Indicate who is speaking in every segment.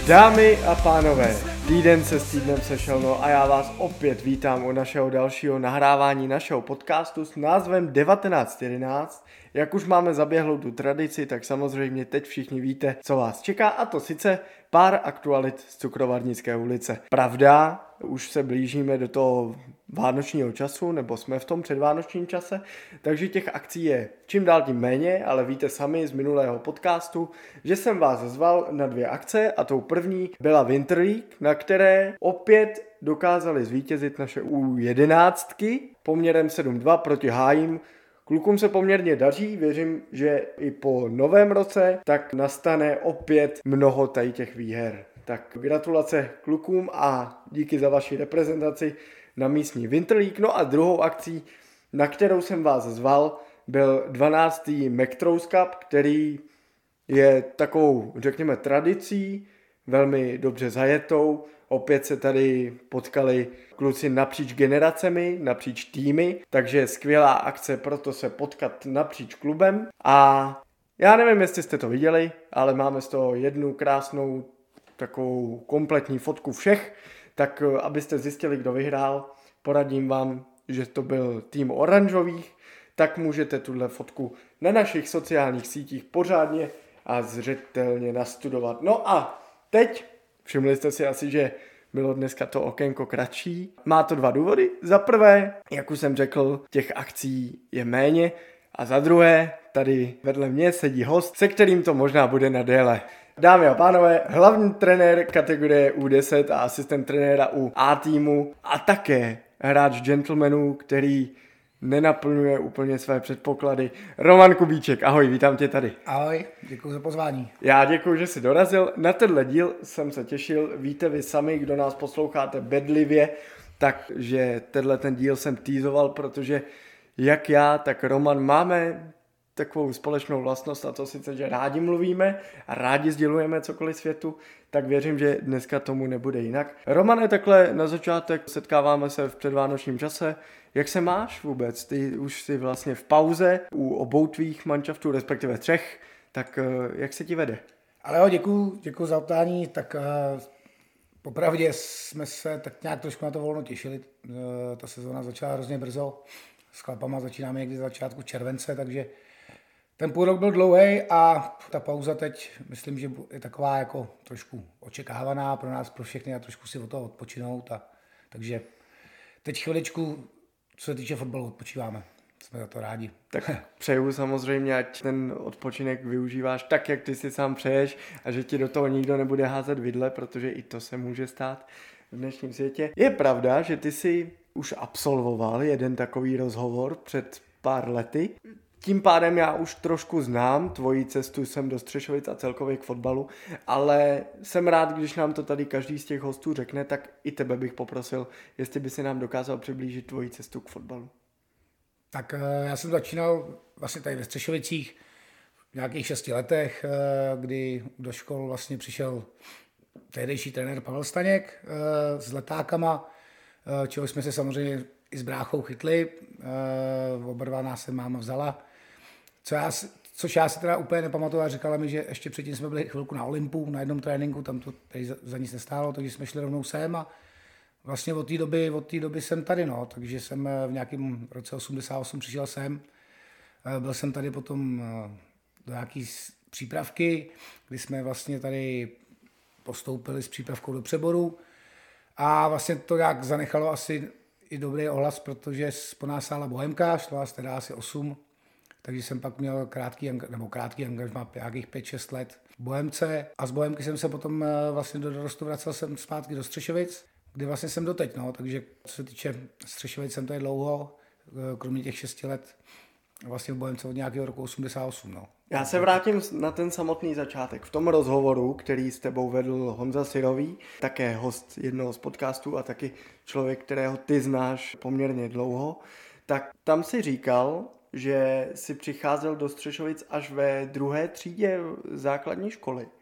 Speaker 1: Dámy a pánové, týden se s týdnem sešel, no a já vás opět vítám u našeho dalšího nahrávání našeho podcastu s názvem 1911. Jak už máme zaběhlou tu tradici, tak samozřejmě teď všichni víte, co vás čeká, a to sice pár aktualit z Cukrovarnické ulice. Pravda, už se blížíme do toho vánočního času, nebo jsme v tom předvánočním čase, takže těch akcí je čím dál tím méně, ale víte sami z minulého podcastu, že jsem vás zval na 2 akce a tou první byla Winter League, na které opět dokázali zvítězit naše U11 poměrem 7-2 proti Hájím. Klukům se poměrně daří, věřím, že i po novém roce tak nastane opět mnoho tady těch výher. Tak gratulace klukům a díky za vaši reprezentaci na místní Winter League. No a druhou akcí, na kterou jsem vás zval, byl 12. McTrose Cup, který je takovou, řekněme, tradicí, velmi dobře zajetou. Opět se tady potkali kluci napříč generacemi, napříč týmy, takže skvělá akce, proto se potkat napříč klubem. A já nevím, jestli jste to viděli, ale máme z toho jednu krásnou takovou kompletní fotku všech, tak abyste zjistili, kdo vyhrál, poradím vám, že to byl tým oranžových, tak můžete tuhle fotku na našich sociálních sítích pořádně a zřetelně nastudovat. No a teď, všimli jste si asi, že bylo dneska to okénko kratší. Má to 2 důvody. Za prvé, jak už jsem řekl, těch akcí je méně. A za druhé, tady vedle mě sedí host, se kterým to možná bude na déle. Dámy a pánové, hlavní trenér kategorie U10 a asistent trenéra u A týmu a také hráč gentlemanů, který nenaplňuje úplně své předpoklady. Roman Kubíček, ahoj, vítám tě tady.
Speaker 2: Ahoj, děkuji za pozvání.
Speaker 1: Já děkuji, že jsi dorazil. Na tenhle díl jsem se těšil. Víte vy sami, kdo nás posloucháte bedlivě, takže tenhle ten díl jsem teasoval, protože jak já, tak Roman máme takovou společnou vlastnost, a to sice, že rádi mluvíme a rádi sdělujeme cokoliv světu, tak věřím, že dneska tomu nebude jinak. Romane, takhle na začátek setkáváme se v předvánočním čase. Jak se máš vůbec? Ty už jsi vlastně v pauze u obou tvých manšaftů, respektive 3, tak jak se ti vede?
Speaker 2: Ale jo, děkuji za ptání, tak popravdě jsme se tak nějak trošku na to volno těšili. Ta sezóna začala hrozně brzo, s chlapama začínáme někdy začátku července, takže ten půl rok byl dlouhý a ta pauza teď, myslím, že je taková jako trošku očekávaná pro nás, pro všechny a trošku si od toho odpočinout. Takže teď chviličku, co se týče fotbalu, odpočíváme. Jsme za to rádi.
Speaker 1: Tak přeju samozřejmě, ať ten odpočinek využíváš tak, jak ty si sám přeješ a že ti do toho nikdo nebude házet vidle, protože i to se může stát v dnešním světě. Je pravda, že ty si už absolvoval jeden takový rozhovor před pár lety. Tím pádem já už trošku znám tvoji cestu sem do Střešovic a celkově k fotbalu, ale jsem rád, když nám to tady každý z těch hostů řekne, tak i tebe bych poprosil, jestli by si nám dokázal přiblížit tvoji cestu k fotbalu.
Speaker 2: Tak já jsem začínal vlastně tady ve Střešovicích v nějakých 6 letech, kdy do škol vlastně přišel tehdejší trenér Pavel Staněk s letákama, čeho jsme se samozřejmě i s bráchou chytli, oba dva nás se máma vzala, což já si teda úplně nepamatuju a říkala mi, že ještě předtím jsme byli chvilku na Olympu, na jednom tréninku, tam to tady za nic nestálo, takže jsme šli rovnou sem a vlastně od té doby jsem tady, no, takže jsem v nějakém roce 88 přišel sem, byl jsem tady potom do nějaký přípravky, kdy jsme vlastně tady postoupili s přípravkou do přeboru a vlastně to nějak zanechalo asi i dobrý ohlas, protože po nás sála Bohemka, šlo nás teda asi 8, takže jsem pak měl krátký angažmá, nějakých 5-6 let v Bohemce a z Bohemky jsem se potom vlastně do dorostu vracel jsem zpátky do Střešovic, kde vlastně jsem doteď, no, takže co se týče Střešovic jsem tady dlouho, kromě těch 6 let vlastně v Bohemce od nějakého roku 88, no.
Speaker 1: Já se vrátím na ten samotný začátek. V tom rozhovoru, který s tebou vedl Honza Syrový, také host jednoho z podcastů a taky člověk, kterého ty znáš poměrně dlouho, tak tam si říkal, že si přicházel do Střešovic až ve 2. třídě základní školy.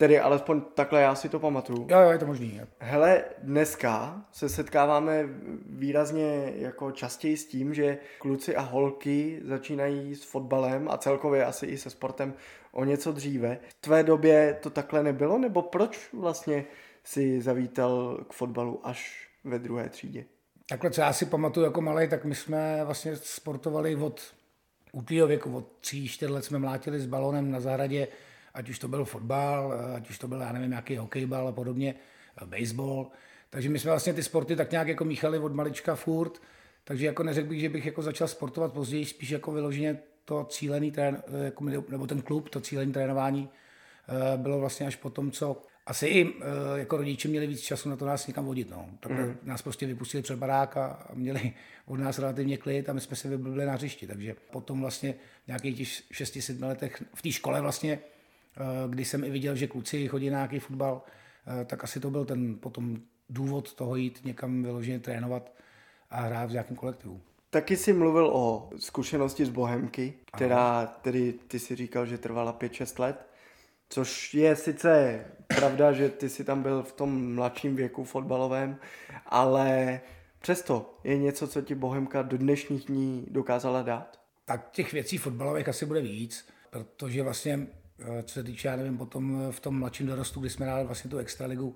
Speaker 1: Tedy alespoň takhle já si to pamatuju.
Speaker 2: Jo, je to možný. Jo.
Speaker 1: Hele, dneska se setkáváme výrazně jako častěji s tím, že kluci a holky začínají s fotbalem a celkově asi i se sportem o něco dříve. V tvé době to takhle nebylo, nebo proč vlastně si zavítal k fotbalu až ve 2. třídě?
Speaker 2: Takhle, co já si pamatuju jako malej, tak my jsme vlastně sportovali od útlýho věku, od 3-4 let jsme mlátili s balónem na zahradě, ať už to byl fotbal, ať už to byl, já nevím, nějaký hokejbal a podobně, baseball. Takže my jsme vlastně ty sporty tak nějak jako míchali od malička furt, takže jako neřekl bych, že bych jako začal sportovat později, spíš jako vyloženě to cílený nebo ten klub, to cílený trénování bylo vlastně až po tom, co asi i jako rodiče měli víc času na to nás někam vodit. No. Tak nás prostě vypustili před barák a měli od nás relativně klid a my jsme se vyblbili na hřišti. Takže potom vlastně v nějakých těch 6-7 letech v té škole vlastně, když jsem i viděl, že kluci chodí na nějaký fotbal, tak asi to byl ten potom důvod toho jít někam vyloženě trénovat a hrát v nějakém kolektivu.
Speaker 1: Taky jsi mluvil o zkušenosti z Bohemky, která tedy ty si říkal, že trvala 5-6 let. Což je sice pravda, že ty jsi tam byl v tom mladším věku fotbalovém, ale přesto je něco, co ti Bohemka do dnešních dní dokázala dát?
Speaker 2: Tak těch věcí fotbalových asi bude víc, protože vlastně, co se týče, já nevím, potom v tom mladším dorostu, kdy jsme hráli vlastně tu extraligu,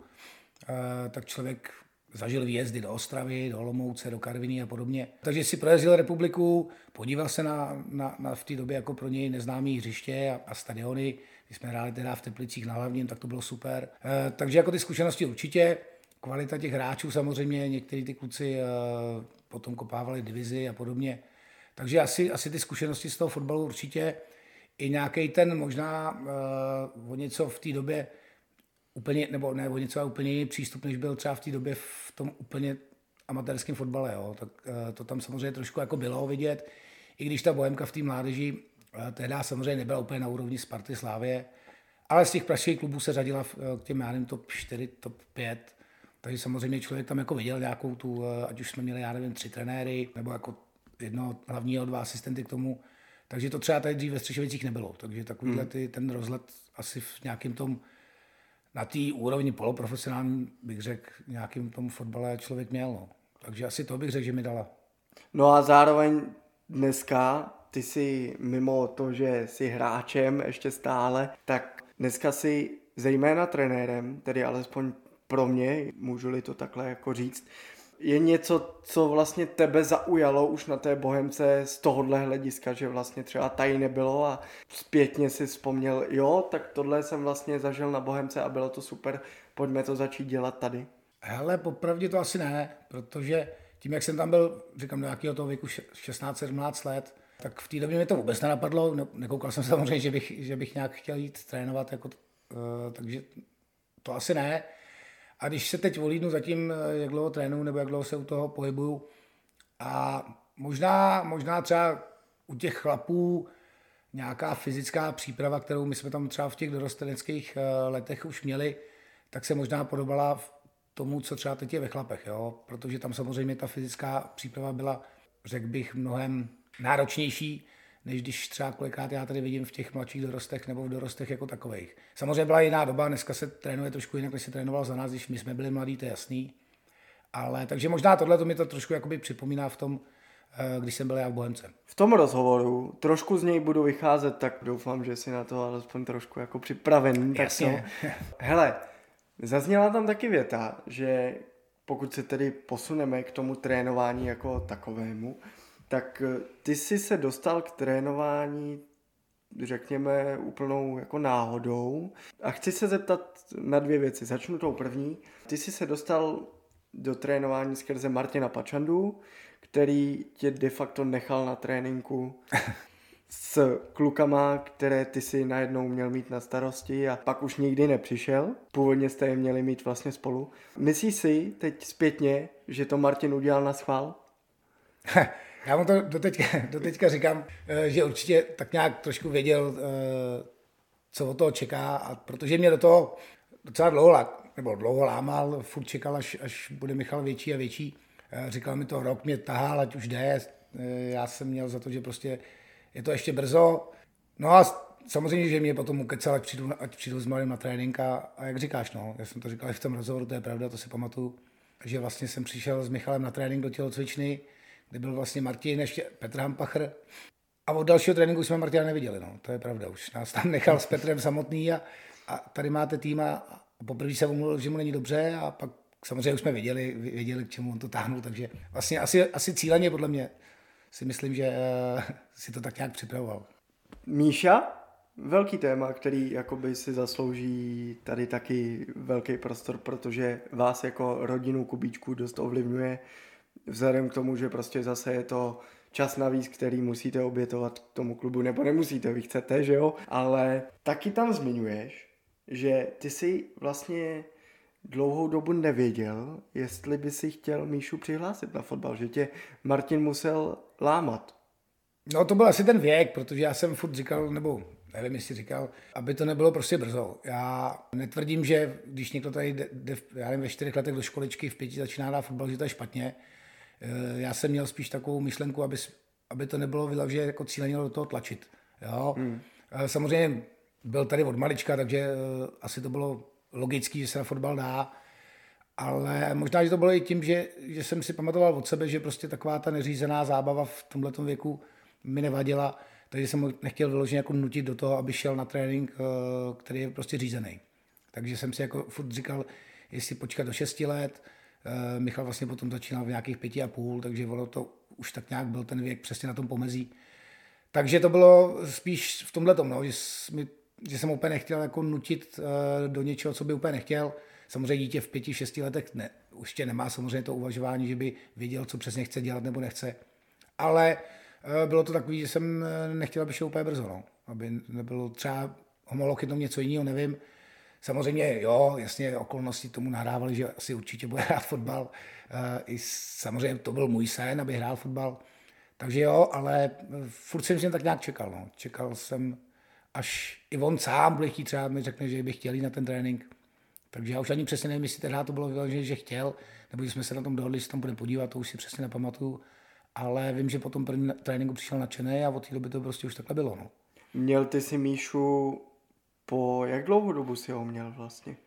Speaker 2: tak člověk zažil výjezdy do Ostravy, do Olomouce, do Karviní a podobně. Takže si projezdil republiku, podíval se na v té době jako pro něj neznámý hřiště a stadiony. Když jsme hráli teda v Teplicích na Hlavním, tak to bylo super. Takže jako ty zkušenosti určitě, kvalita těch hráčů samozřejmě, některý ty kluci potom kopávali divizi a podobně. Takže asi ty zkušenosti z toho fotbalu určitě i nějaký ten možná o něco v té době úplně, nebo ne o něco, ale úplně jiný přístup, než byl třeba v té době v tom úplně amatérském fotbale. Jo. Tak to tam samozřejmě trošku jako bylo vidět, i když ta Bohemka v té mládeži tehdy samozřejmě nebyla úplně na úrovni Sparty, Slávie, ale z těch pražských klubů se řadila k těm, já nevím, top 4, top 5, takže samozřejmě člověk tam jako viděl nějakou tu, ať už jsme měli, já nevím, 3 trenéry, nebo jako jednoho hlavního, 2 asistenty k tomu, takže to třeba tady dřív ve Střešovicích nebylo, takže takovýhle ten rozhled asi v nějakým tom, na té úrovni poloprofesionální, bych řekl, nějakým tomu fotbale člověk měl, no. Takže asi to bych řekl, že mi dala.
Speaker 1: No a zároveň dneska ty jsi mimo to, že jsi hráčem ještě stále, tak dneska jsi zejména trenérem, tedy alespoň pro mě, můžu-li to takhle jako říct. Je něco, co vlastně tebe zaujalo už na té Bohemce z tohohle hlediska, že vlastně třeba tady nebylo a zpětně si vzpomněl, jo, tak tohle jsem vlastně zažil na Bohemce a bylo to super, pojďme to začít dělat tady.
Speaker 2: Hele, popravdě to asi ne, protože tím, jak jsem tam byl, říkám, do nějakého toho věku 16-17 let, tak v té době mi to vůbec nenapadlo, nekoukal jsem samozřejmě, že bych nějak chtěl jít trénovat, jako, takže to asi ne. A když se teď volídnu za tím, jak dlouho trénuju, nebo jak dlouho se u toho pohybuju, a možná třeba u těch chlapů nějaká fyzická příprava, kterou my jsme tam třeba v těch dorosteneckých letech už měli, tak se možná podobala tomu, co třeba teď je ve chlapech, jo? Protože tam samozřejmě ta fyzická příprava byla, řekl bych, mnohem náročnější, než když třeba kolikrát já tady vidím v těch mladších dorostech nebo v dorostech jako takových. Samozřejmě byla jiná doba, dneska se trénuje trošku jinak, než se trénoval za nás, když my jsme byli mladí, to je jasný. Ale takže možná tohle to mi to trošku jakoby připomíná v tom, když jsem byl já v Bohemce.
Speaker 1: V tom rozhovoru trošku z něj budu vycházet, tak doufám, že jsi na to alespoň trošku jako připravený.
Speaker 2: Jasně.
Speaker 1: Tak hele, zazněla tam taky věta, že pokud se tedy posuneme k tomu trénování jako takovému, tak ty jsi se dostal k trénování, řekněme, úplnou jako náhodou. A chci se zeptat na 2 věci. Začnu tou první. Ty jsi se dostal do trénování skrze Martina Pačandu, který tě de facto nechal na tréninku s klukama, které ty si najednou měl mít na starosti a pak už nikdy nepřišel. Původně jste je měli mít vlastně spolu. Myslíš si teď zpětně, že to Martin udělal na schvál?
Speaker 2: Já mu to doteďka říkám, že určitě tak nějak trošku věděl, co od toho čeká, a protože mě do toho docela dlouho lámal, furt čekal, až bude Michal větší a větší. Říkal mi to rok, mě tahal, ať už jde. Já jsem měl za to, že prostě je to ještě brzo. No a samozřejmě, že mě potom ukecal, ať přijdu s malým na trénink a jak říkáš, no, já jsem to říkal i v tom rozhovoru, to je pravda, to si pamatuju, že vlastně jsem přišel s Michalem na trénink do tělocvičny, kde byl vlastně Martin, ještě Petr Hampachr. A od dalšího tréninku jsme Martina neviděli, no, to je pravda, už nás tam nechal s Petrem samotný a tady máte tým a poprvé se omluvil, že mu není dobře a pak samozřejmě už jsme věděli, k čemu on to táhnul, takže vlastně asi cíleně podle mě si myslím, že si to tak nějak připravoval.
Speaker 1: Míša, velký téma, který jakoby si zaslouží tady taky velký prostor, protože vás jako rodinu Kubíčků dost ovlivňuje, vzhledem k tomu, že prostě zase je to čas navíc, který musíte obětovat k tomu klubu, nebo nemusíte, vy chcete, že jo? Ale taky tam zmiňuješ, že ty si vlastně dlouhou dobu nevěděl, jestli by si chtěl Míšu přihlásit na fotbal, že tě Martin musel lámat.
Speaker 2: No to byl asi ten věk, protože já jsem furt říkal, nebo nevím, jestli říkal, aby to nebylo prostě brzo. Já netvrdím, že když někdo tady jde já nevím, ve 4 letech do školičky, v 5 začíná hrát fotbal, že to je špatně. Já jsem měl spíš takovou myšlenku, aby to nebylo vyloženě jako cíleně do toho tlačit. Jo? Samozřejmě byl tady od malička, takže asi to bylo logický, že se na fotbal dá, ale možná, že to bylo i tím, že jsem si pamatoval od sebe, že prostě taková ta neřízená zábava v tomhletom věku mi nevadila, takže jsem ho nechtěl vyloženě jako nutit do toho, aby šel na trénink, který je prostě řízený. Takže jsem si jako furt říkal, jestli počkat do 6 let, Michal vlastně potom začínal v nějakých 5,5, takže ono to už tak nějak byl ten věk přesně na tom pomezí. Takže to bylo spíš v tomhletom, no, že jsem úplně nechtěl jako nutit do něčeho, co by úplně nechtěl. Samozřejmě dítě v 5-6 letech ještě nemá samozřejmě to uvažování, že by věděl, co přesně chce dělat nebo nechce. Ale bylo to takový, že jsem nechtěl, aby šel úplně brzo, no. Aby nebylo třeba ho chytnout něco jiného, nevím. Samozřejmě, jo, jasně, okolnosti tomu nahrávali, že asi určitě bude hrát fotbal. I samozřejmě to byl můj sen, aby hrál fotbal. Takže jo, ale furt jsem si tak nějak čekal. No. Čekal jsem, až i on sám bude chtít, třeba mi řekne, že by chtěl jít na ten trénink. Takže já už ani přesně nevím, jestli teda to bylo vyložené, že chtěl, nebo jsme se na tom dohodli, že se tam bude podívat, to už si přesně nepamatuju. Ale vím, že po tom prvním tréninku přišel nadšený a od té doby to prostě už takhle bylo. No.
Speaker 1: Měl ty si Míšu po jak dlouhou dobu si ho měl vlastně?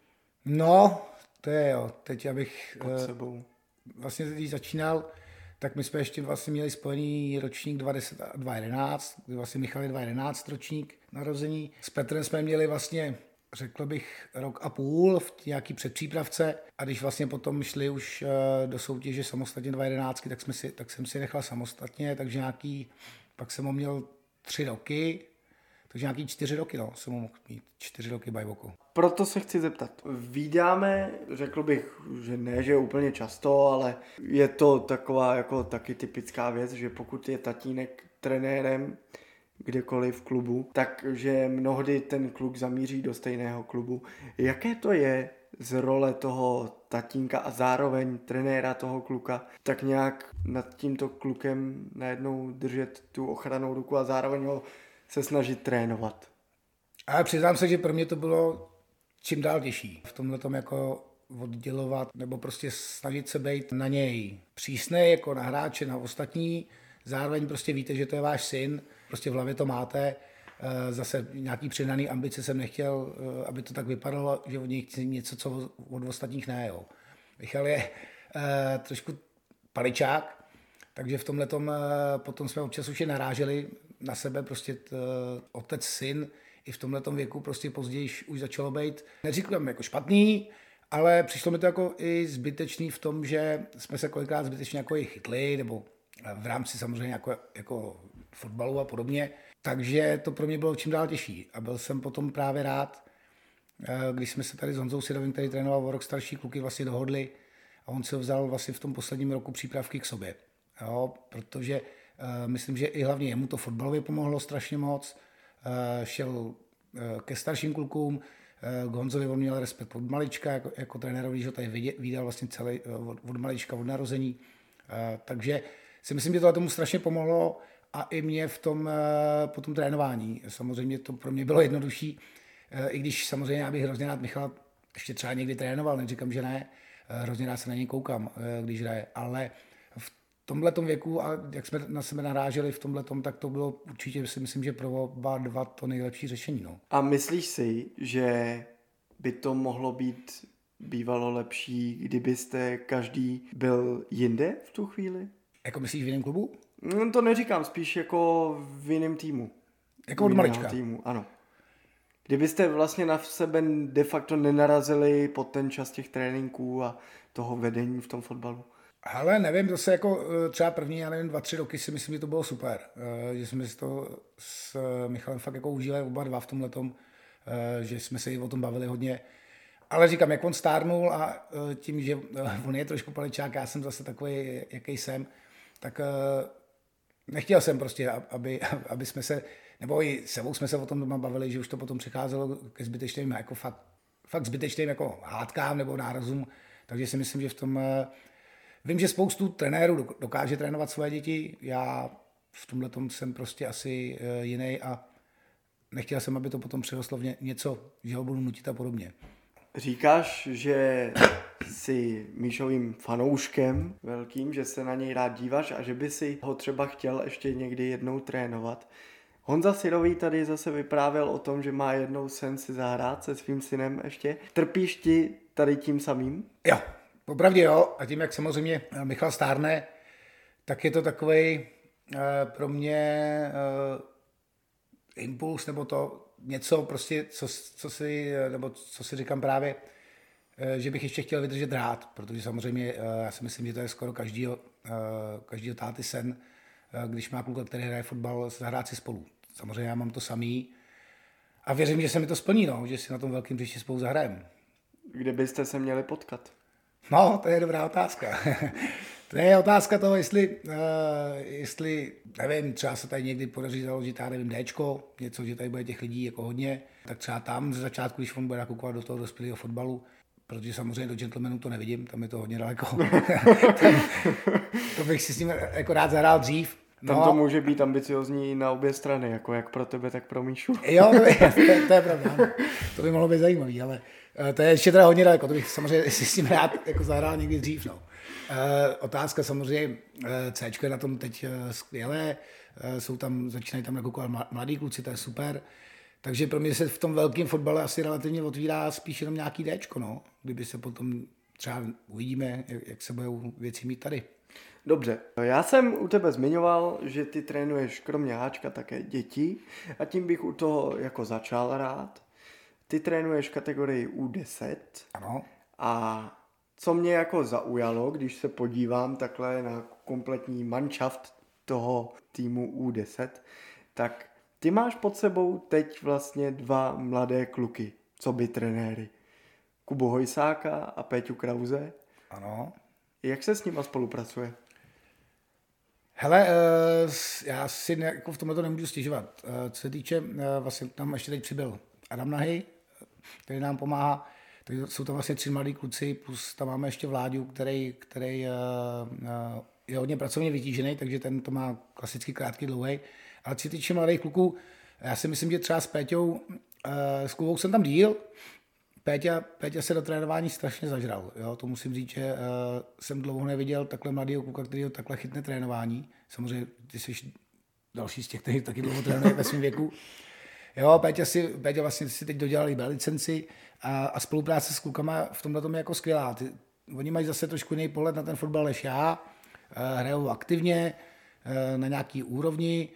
Speaker 2: No, to je jo, teď abych
Speaker 1: pod sebou.
Speaker 2: Vlastně když začínal, tak my jsme ještě vlastně měli spojený ročník 2010 a 2011, kdy vlastně Michal je 2011 ročník narození. S Petrem jsme měli vlastně, řekl bych, 1,5 rok v nějaký předpřípravce a když vlastně potom šli už do soutěže samostatně 2011, tak jsem si nechal samostatně, takže pak jsem ho měl 3 roky, takže nějaký 4 roky, no, jsem mohl mít 4 roky bajvoku.
Speaker 1: Proto se chci zeptat. Vídáme, řekl bych, že ne, že úplně často, ale je to taková jako taky typická věc, že pokud je tatínek trenérem kdekoliv v klubu, takže mnohdy ten kluk zamíří do stejného klubu. Jaké to je z role toho tatínka a zároveň trenéra toho kluka, tak nějak nad tímto klukem najednou držet tu ochrannou ruku a zároveň ho se snažit trénovat?
Speaker 2: Ale přiznám se, že pro mě to bylo čím dál těžší. V tomhle tom jako oddělovat nebo prostě snažit se být na něj přísnej jako na hráče, na ostatní. Zároveň prostě víte, že to je váš syn, prostě v hlavě to máte. Zase nějaký přehnaný ambice jsem nechtěl, aby to tak vypadalo, že od něj chci něco, co od ostatních ne. Jo. Michal je trošku paličák, takže v tomhletom potom jsme občas už je naráželi na sebe, prostě otec, syn, i v tomhletom věku prostě později už začalo být, neříkám jako špatný, ale přišlo mi to jako i zbytečný v tom, že jsme se kolikrát zbytečně jako i chytli, nebo v rámci samozřejmě jako fotbalu a podobně. Takže to pro mě bylo čím dál těžší. A byl jsem potom právě rád, když jsme se tady s Honzou Sidovým, který trénoval o rok starší kluky, vlastně dohodli a on se vzal vlastně v tom posledním roku přípravky k sobě. Jo, protože myslím, že i hlavně jemu to fotbalově pomohlo strašně moc. Šel ke starším klukům, k Honzovi on měl respekt od malička, jako trenérovi, že ho tady viděl vlastně celý od malička, od narození. Takže si myslím, že to tomu strašně pomohlo a i mě po tom trénování. Samozřejmě to pro mě bylo jednodušší, i když samozřejmě já bych hrozně rád Michala ještě třeba někdy trénoval, neříkám, že ne, hrozně rád se na něj koukám, když hraje, ale v tomhletom věku a jak jsme na sebe naráželi v tomhletom, tak to bylo určitě, si myslím, že pro oba dva to nejlepší řešení. No.
Speaker 1: A myslíš si, že by to mohlo být bývalo lepší, kdybyste každý byl jinde v tu chvíli?
Speaker 2: Jako myslíš v jiném klubu?
Speaker 1: No, to neříkám, spíš jako v jiném týmu.
Speaker 2: Jako od malička?
Speaker 1: Týmu, ano. Kdybyste vlastně na sebe de facto nenarazili pod ten čas těch tréninků a toho vedení v tom fotbalu.
Speaker 2: Ale nevím, zase jako třeba první, 2-3 roky si myslím, že to bylo super. Že jsme si to s Michalem fakt jako užili oba dva v tomhletom, že jsme se i o tom bavili hodně. Ale říkám, jak on stárnul a tím, že on je trošku paličák, já jsem zase takový, jaký jsem, tak nechtěl jsem prostě, aby jsme se, nebo i sebou jsme se o tom doma bavili, že už to potom přicházelo ke zbytečným, jako fakt zbytečným jako hádkám nebo nárazům, takže si myslím, že v tom, vím, že spoustu trenérů dokáže trénovat svoje děti, já v tomhle tom jsem prostě asi jiný a nechtěl jsem, aby to potom přirostlo v něco, že ho budu nutit a podobně.
Speaker 1: Říkáš, že jsi Míšovým fanouškem velkým, že se na něj rád díváš a že by si ho třeba chtěl ještě někdy jednou trénovat. Honza Syrový tady zase vyprávěl o tom, že má jednou sen si zahrát se svým synem ještě. Trpíš ti tady tím samým?
Speaker 2: Jo, popravdě jo. A tím, jak samozřejmě Michal stárne, tak je to takovej pro mě impuls nebo to něco prostě, co si říkám právě, že bych ještě chtěl vydržet hrát, protože samozřejmě já si myslím, že to je skoro každýho táty sen, když má kluka, který hraje fotbal, zahrát si spolu. Samozřejmě já mám to samý a věřím, že se mi to splní, no, že si na tom velkým příště spolu zahrajeme.
Speaker 1: Kde byste se měli potkat?
Speaker 2: No, to je dobrá otázka. To je otázka toho, jestli, nevím, třeba se tady někdy podaří založit, já nevím, Dčko, něco, že tady bude těch lidí jako hodně, tak třeba tam ze začátku, když on bude nakukovat do toho dospělého fotbalu, protože samozřejmě do gentlemanů to nevidím, tam je to hodně daleko. To bych si s ním jako rád zahrál dřív.
Speaker 1: No, tam to může být ambiciozní na obě strany, jako jak pro tebe, tak pro Míšu.
Speaker 2: Jo, to je pravda, ano. To by mohlo být zajímavý, ale to je ještě teda hodně daleko, to bych samozřejmě si s ním rád jako zahrál někdy dřív. No. Otázka samozřejmě, Cčko je na tom teď skvělé, začínají tam nakukovat mladí kluci, to je super. Takže pro mě se v tom velkém fotbale asi relativně otvírá spíš jenom nějaký Dčko, no. Kdyby se potom třeba uvidíme, jak se budou věci mít tady.
Speaker 1: Dobře, já jsem u tebe zmiňoval, že ty trénuješ kromě háčka také děti a tím bych u toho jako začal rád. Ty trénuješ kategorii U10.
Speaker 2: Ano.
Speaker 1: A co mě jako zaujalo, když se podívám takhle na kompletní manšaft toho týmu U10, tak ty máš pod sebou teď vlastně 2 mladé kluky, co by trenéry. Kubu Hojsáka a Péťu Krause.
Speaker 2: Ano.
Speaker 1: Jak se s nima spolupracuje?
Speaker 2: Hele, já si jako v tomhle to nemůžu stěžovat. Co se týče, vlastně tam ještě teď přibyl Adam Nahy, který nám pomáhá. Takže jsou tam vlastně 3 mladí kluci, plus tam máme ještě Vláďu, který je hodně pracovně vytížený, takže ten to má klasicky krátký, dlouhý. Ale co se týče mladých kluků, já si myslím, že třeba s Péťou, s Kubou jsem tam díl. Péťa se do trénování strašně zažral. Jo? To musím říct, že jsem dlouho neviděl takhle mladého kluka, který ho takhle chytne trénování. Samozřejmě ty jsi další z těch, kteří taky dlouho trénuje ve svém věku. Jo, Péťa vlastně si teď dodělal i licenci a spolupráce s klukama v tomhle tom je jako skvělá. Oni mají zase trošku jiný pohled na ten fotbal než já. Hrajou aktivně, na nějaký úrovni.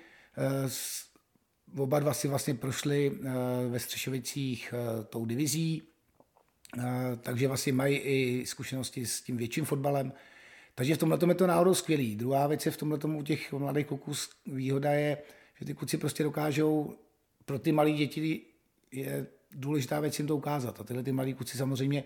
Speaker 2: Oba dva si vlastně prošli ve Střešovicích tou divizí, takže vlastně mají i zkušenosti s tím větším fotbalem. Takže v tomhle je to náhodou skvělý. Druhá věc je v tomhle u těch mladých kluků výhoda je, že ty kluci prostě dokážou, pro ty malé děti je důležitá věc jim to ukázat. A tyhle ty malí kluci samozřejmě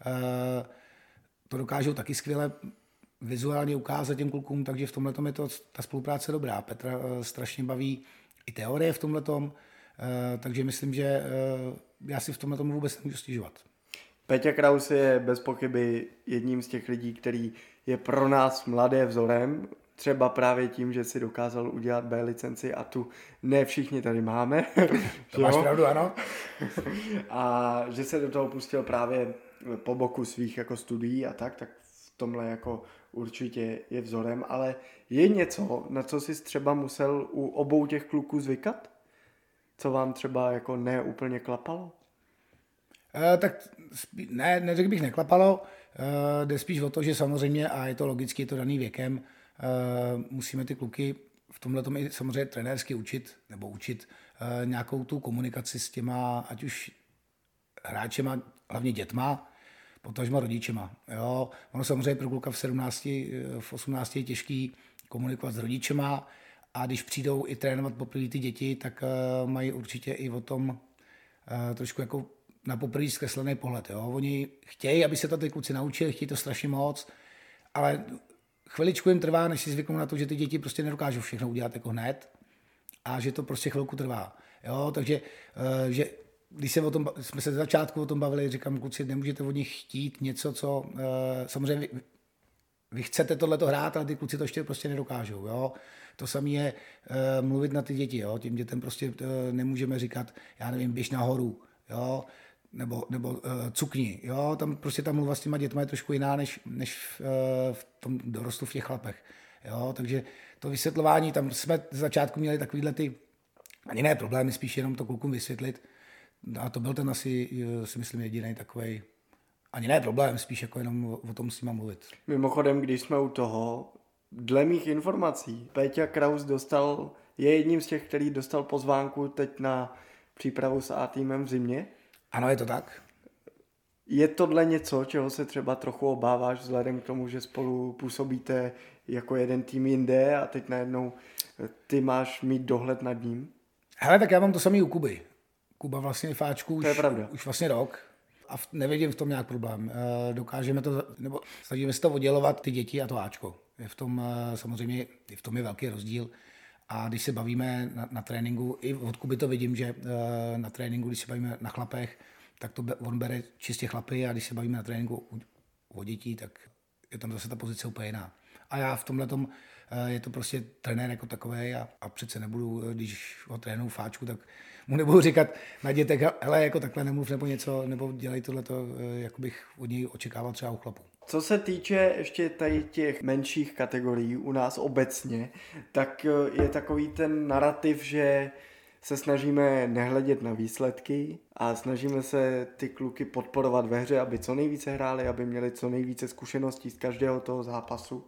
Speaker 2: to dokážou taky skvěle vizuálně ukázat těm klukům, takže v tomhle je to ta spolupráce dobrá. Petra strašně baví i teorie v tomhletom, takže myslím, že já si v tomhletom vůbec nemůžu stěžovat.
Speaker 1: Péťa Kraus je bez pochyby jedním z těch lidí, který je pro nás mladé vzorem, třeba právě tím, že si dokázal udělat B licenci a tu ne všichni tady máme.
Speaker 2: To máš pravdu, ano.
Speaker 1: A že se do toho pustil právě po boku svých jako studií a tak tomhle jako určitě je vzorem, ale je něco, na co jsi třeba musel u obou těch kluků zvykat? Co vám třeba jako neúplně klapalo?
Speaker 2: Tak ne, neřekl bych neklapalo, jde spíš o to, že samozřejmě, a je to logicky, je to daný věkem, musíme ty kluky v tomhle tom i samozřejmě trenérsky učit nějakou tu komunikaci s těma, ať už hráčema, hlavně dětma, potažma rodičema. Jo? Ono samozřejmě pro kluka v 17, v 18 je těžký komunikovat s rodičema a když přijdou i trénovat poprvé ty děti, tak mají určitě i o tom trošku jako na poprvé zkreslený pohled. Jo? Oni chtějí, aby se to ty kluci naučili, chtějí to strašně moc, ale chviličku jim trvá, než si zvyknou na to, že ty děti prostě nedokážou všechno udělat jako hned a že to prostě chvilku trvá. Jo? Takže že když jsme se ze začátku o tom bavili, říkám, kluci, nemůžete od nich chtít něco, co samozřejmě vy chcete tohleto hrát, ale ty kluci to ještě prostě nedokážou. Jo? To samé je mluvit na ty děti. Jo? Tím dětem prostě nemůžeme říkat, já nevím, běž nahoru, jo? nebo cukni. Jo? Tam prostě ta mluva s těma dětma je trošku jiná, než v tom dorostu v těch chlapech. Jo? Takže to vysvětlování, tam jsme z začátku měli takovýhle ty, ani ne problémy, spíš jenom to klukům vysvětlit. A to byl ten asi, si myslím, jediný takovej, ani ne problém, spíš jako jenom o tom s nima mluvit.
Speaker 1: Mimochodem, když jsme u toho, dle mých informací, Péťa Kraus je jedním z těch, který dostal pozvánku teď na přípravu s A-týmem v zimě.
Speaker 2: Ano, je to tak.
Speaker 1: Je tohle něco, čeho se třeba trochu obáváš vzhledem k tomu, že spolu působíte jako jeden tým jinde a teď najednou ty máš mít dohled nad ním?
Speaker 2: Hele, tak já mám to samý u Kuby. Kuba vlastně fáčku už vlastně rok a nevidím v tom nějak problém. Dokážeme to, nebo snažíme se to oddělovat, ty děti a to Ačko. Je v tom samozřejmě, v tom je velký rozdíl. A když se bavíme na tréninku, i od Kuby to vidím, že na tréninku, když se bavíme na chlapech, tak to on bere čistě chlapy a když se bavíme na tréninku o dětí, tak je tam zase ta pozice úplně jiná. A já v tomhletom je to prostě trenér jako takový a přece nebudu, když ho trénuju fáčku, tak mu nebudu říkat na dětech, hele, jako takhle nemluv nebo něco, nebo dělej tohleto, jako bych od něj očekával třeba u chlapů.
Speaker 1: Co se týče ještě tady těch menších kategorií u nás obecně, tak je takový ten narrativ, že se snažíme nehledět na výsledky a snažíme se ty kluky podporovat ve hře, aby co nejvíce hráli, aby měli co nejvíce zkušeností z každého toho zápasu.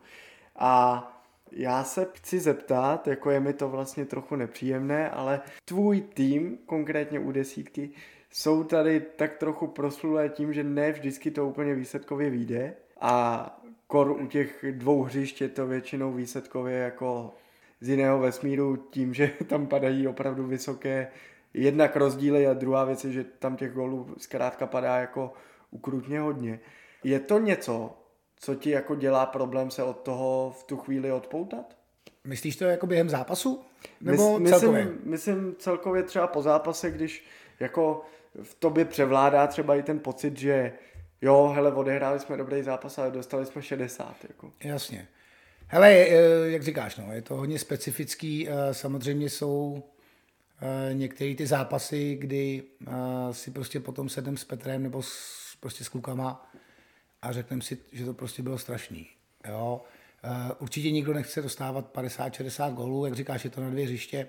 Speaker 1: A já se chci zeptat, jako je mi to vlastně trochu nepříjemné, ale tvůj tým, konkrétně u desítky, jsou tady tak trochu proslulé tím, že ne vždycky to úplně výsledkově vyjde a kor u těch dvou hřišť je to většinou výsledkově jako z jiného vesmíru tím, že tam padají opravdu vysoké jednak rozdíly a druhá věc je, že tam těch gólů zkrátka padá jako ukrutně hodně. Je to něco, co ti jako dělá problém se od toho v tu chvíli odpoutat?
Speaker 2: Myslíš to jako během zápasu? Nebo celkově?
Speaker 1: Myslím celkově třeba po zápase, když jako v tobě převládá třeba i ten pocit, že jo, hele, odehráli jsme dobrý zápas, ale dostali jsme 60. Jako.
Speaker 2: Jasně. Hele, jak říkáš, no, je to hodně specifický. Samozřejmě jsou některé ty zápasy, kdy si prostě potom sedem s Petrem nebo prostě s klukama a řekneme si, že to prostě bylo strašný. Jo? Určitě nikdo nechce dostávat 50-60 gólů, jak říkáš, je to na dvě hřiště.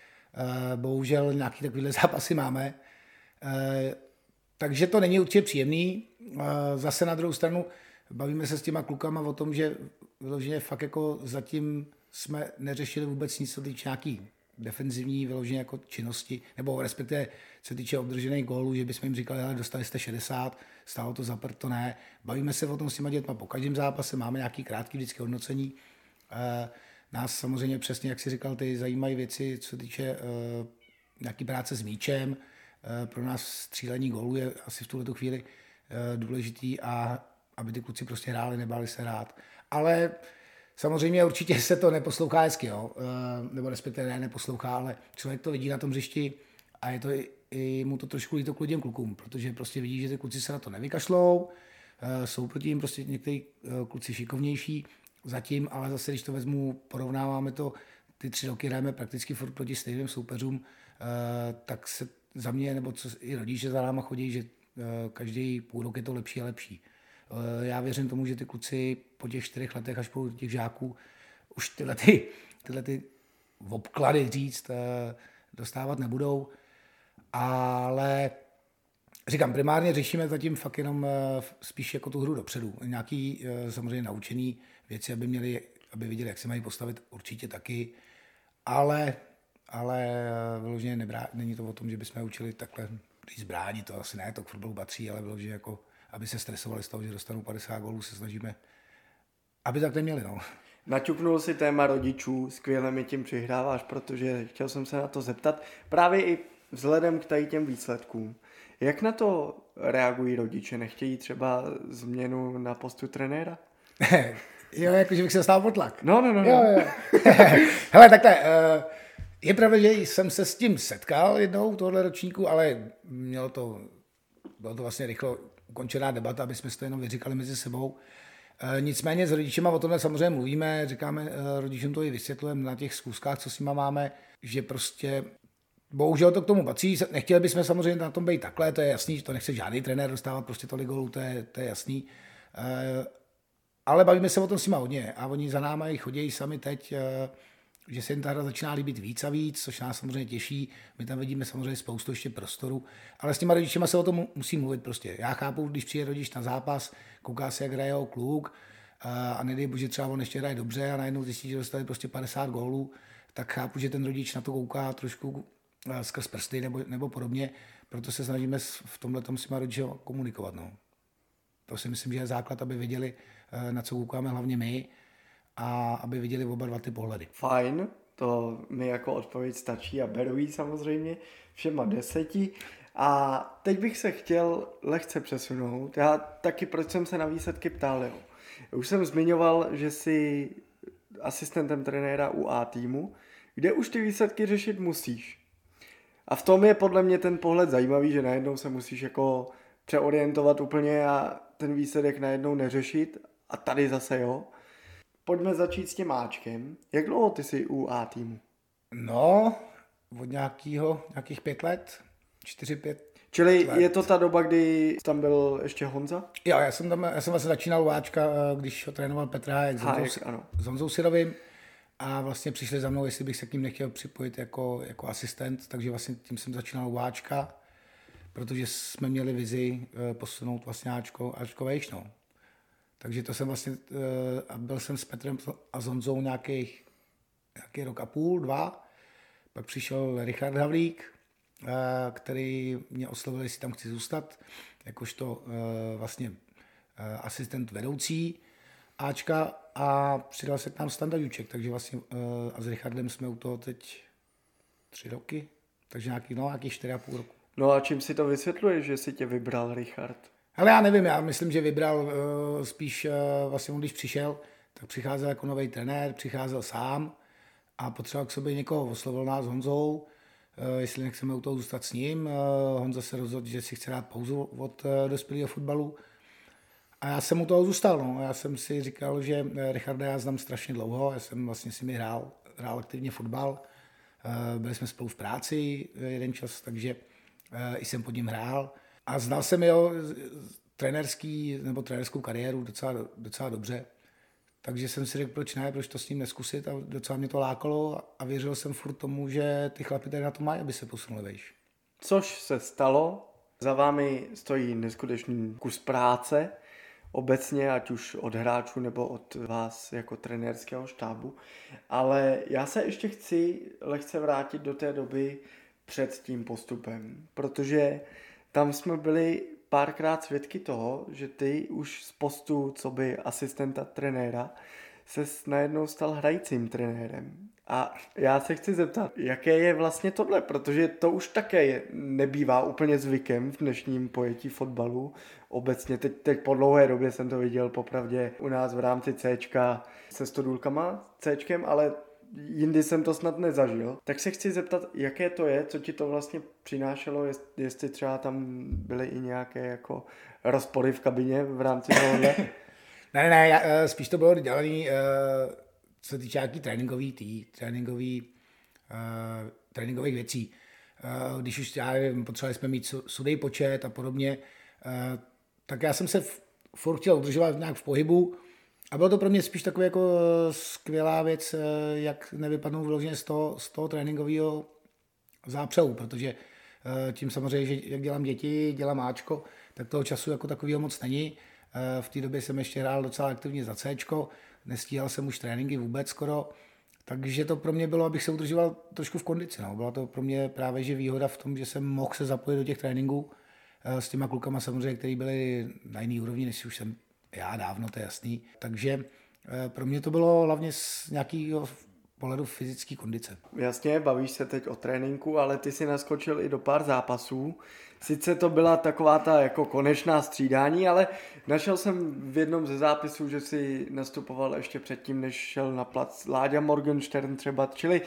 Speaker 2: Bohužel nějaký takovýhle zápasy máme. Takže to není určitě příjemný. Zase na druhou stranu bavíme se s těma klukama o tom, že vyloženě fakt jako zatím jsme neřešili vůbec nic, co týče nějaký defenzivní vyloženě jako činnosti, nebo respektive co týče obdržených gólů, že bychom jim říkali, ale dostali jste 60, stálo to za prd, to ne. Bavíme se o tom s těma dětma po každém zápase, máme nějaký krátký vždycky hodnocení. Nás samozřejmě přesně, jak jsi říkal, ty zajímají věci, co týče nějaký práce s míčem. Pro nás střílení gólů je asi v tuhle chvíli důležitý a aby ty kluci prostě hráli, nebáli se hrát. Ale samozřejmě určitě se to neposlouchá hezky, jo? Nebo respektive neposlouchá, ale člověk to vidí na tom hřišti a je to i mu to trošku líto k těm klukům, protože prostě vidí, že ty kluci se na to nevykašlou, jsou proti jim prostě některý kluci šikovnější zatím, ale zase, když to vezmu, porovnáváme to, ty 3 roky hrajeme prakticky furt proti stejným soupeřům, tak se za mě, nebo co i rodiče za náma chodí, že každý půl rok je to lepší a lepší. Já věřím tomu, že ty kluci po těch 4 letech až po těch žáků už tyhle ty obklady říct dostávat nebudou, ale říkám, primárně řešíme zatím fakt jenom spíš jako tu hru dopředu. Nějaký samozřejmě naučený věci, aby viděli, jak se mají postavit, určitě taky, ale vyloženě není to o tom, že bychom učili takhle zbrání, to asi ne, to k fotbalu patří, ale vyloženě jako, aby se stresovali z toho, že dostanou 50 gólů, se snažíme, aby tak neměli, no.
Speaker 1: Naťuknul si téma rodičů, skvěle mi tím přihráváš, protože chtěl jsem se na to zeptat, právě i vzhledem k tady těm výsledkům. Jak na to reagují rodiče? Nechtějí třeba změnu na postu trenéra?
Speaker 2: Jo, jakože bych se dostal pod tlak.
Speaker 1: No.
Speaker 2: Jo. Hele, takhle, je pravda, že jsem se s tím setkal jednou tohle ročníku, ale bylo to vlastně rychle ukončená debata, aby jsme si to jenom vyříkali mezi sebou. Nicméně s rodičima o tomhle samozřejmě mluvíme, říkáme rodičům to i vysvětlujeme na těch zkouškách, co s nima máme, že prostě bohužel to k tomu patří. Nechtěli bychom samozřejmě na tom být takhle, to je jasný, že to nechce žádný trenér dostávat prostě tolik gólů, to je jasný. Ale bavíme se o tom s nima hodně a oni za náma i chodí sami teď, že se jim ta hra začíná líbit víc a víc, což nás samozřejmě těší. My tam vidíme samozřejmě spoustu ještě prostoru, ale s těma rodičima se o tom musí mluvit prostě. Já chápu, když přijde rodič na zápas, kouká se, jak hraje jeho kluk a nedej bože, třeba on ještě hraje dobře a najednou zjistí, že dostali prostě 50 gólů, tak chápu, že ten rodič na to kouká trošku skrz prsty nebo podobně, proto se snažíme v tomhletom s těma rodiči komunikovat. No. To si myslím, že je základ, aby věděli, na co koukáme hlavně my, a aby viděli oba dva ty pohledy.
Speaker 1: Fajn, to mi jako odpověď stačí a beru ji samozřejmě všema 10. A teď bych se chtěl lehce přesunout. Já taky, proč jsem se na výsledky ptal, jo. Už jsem zmiňoval, že jsi asistentem trenéra u A týmu, kde už ty výsledky řešit musíš. A v tom je podle mě ten pohled zajímavý, že najednou se musíš jako přeorientovat úplně a ten výsledek najednou neřešit. A tady zase jo. Pojďme začít s tím Ačkem. Jak dlouho ty jsi u A týmu?
Speaker 2: No, od nějakých 5 let, 4-5.
Speaker 1: Čili let. Je to ta doba, kdy tam byl ještě Honza?
Speaker 2: Jo, já jsem vlastně začínal u Ačka, když ho trénoval Petr Hájek s Honzou Syrovým a vlastně přišli za mnou, jestli bych se k ním nechtěl připojit jako asistent, takže vlastně tím jsem začínal u Ačka, protože jsme měli vizi posunout vlastně Ačko vejš, no. Takže to jsem vlastně, a byl jsem s Petrem a s Honzou nějaký rok a půl, 2. Pak přišel Richard Havlík, který mě oslovil, jestli tam chci zůstat, jakožto vlastně asistent vedoucí Ačka a přidal se k nám Standa Juček, takže vlastně a s Richardem jsme u toho teď 3 roky, takže nějakých 4,5 roku.
Speaker 1: No a čím si to vysvětluješ, že si tě vybral Richard?
Speaker 2: Ale já nevím, já myslím, že vybral spíš vlastně on, když přišel, tak přicházel jako nový trenér, přicházel sám a potřeboval k sobě někoho, oslovil nás s Honzou, jestli nechceme u toho zůstat s ním. Honza se rozhodl, že si chce dát pauzu od dospělého fotbalu a já jsem u toho zůstal. No. Já jsem si říkal, že Richarda já znám strašně dlouho, já jsem vlastně s nimi hrál aktivně fotbal, byli jsme spolu v práci jeden čas, takže i jsem pod ním hrál. A znal jsem jeho trenérskou kariéru docela dobře. Takže jsem si řekl, proč to s ním neskusit a docela mě to lákalo a věřil jsem furt tomu, že ty chlapi tady na to mají, aby se posunuli vejš.
Speaker 1: Což se stalo, za vámi stojí neskutečný kus práce, obecně, ať už od hráčů nebo od vás jako trenérského štábu. Ale já se ještě chci lehce vrátit do té doby před tím postupem, protože tam jsme byli párkrát svědky toho, že ty už z postu coby asistenta trenéra ses najednou stal hrajícím trenérem. A já se chci zeptat, jaké je vlastně tohle, protože to už také nebývá úplně zvykem v dnešním pojetí fotbalu. Obecně teď po dlouhé době jsem to viděl popravdě u nás v rámci Cčka se Stodůlkama, Cčkem, ale jindy jsem to snad nezažil. Tak se chci zeptat, jaké to je, co ti to vlastně přinášelo, jestli třeba tam byly i nějaké jako rozpory v kabině v rámci tohohle?
Speaker 2: Ne, spíš to bylo dělané, co se týče nějaký tréninkových věcí. Když už potřebovali jsme mít sudej počet a podobně, tak já jsem se furt chtěl udržovat nějak v pohybu a bylo to pro mě spíš taková jako skvělá věc, jak nevypadnout vyloženě z toho tréninkového zápřehu, protože tím samozřejmě, že jak dělám děti, dělám Ačko, tak toho času jako takového moc není. V té době jsem ještě hrál docela aktivně za Cčko, nestíhal jsem už tréninky vůbec skoro, takže to pro mě bylo, abych se udržoval trošku v kondici. No. Byla to pro mě právě že výhoda v tom, že jsem mohl se zapojit do těch tréninků s těma klukama samozřejmě, který byli na jiný úrovni, než už jsem já dávno, to je jasný. Takže pro mě to bylo hlavně z nějakého pohledu fyzické kondice.
Speaker 1: Jasně, bavíš se teď o tréninku, ale ty si naskočil i do pár zápasů. Sice to byla taková ta jako konečná střídání, ale našel jsem v jednom ze zápisů, že si nastupoval ještě předtím, než šel na plac Láďa Morgenstern třeba, čili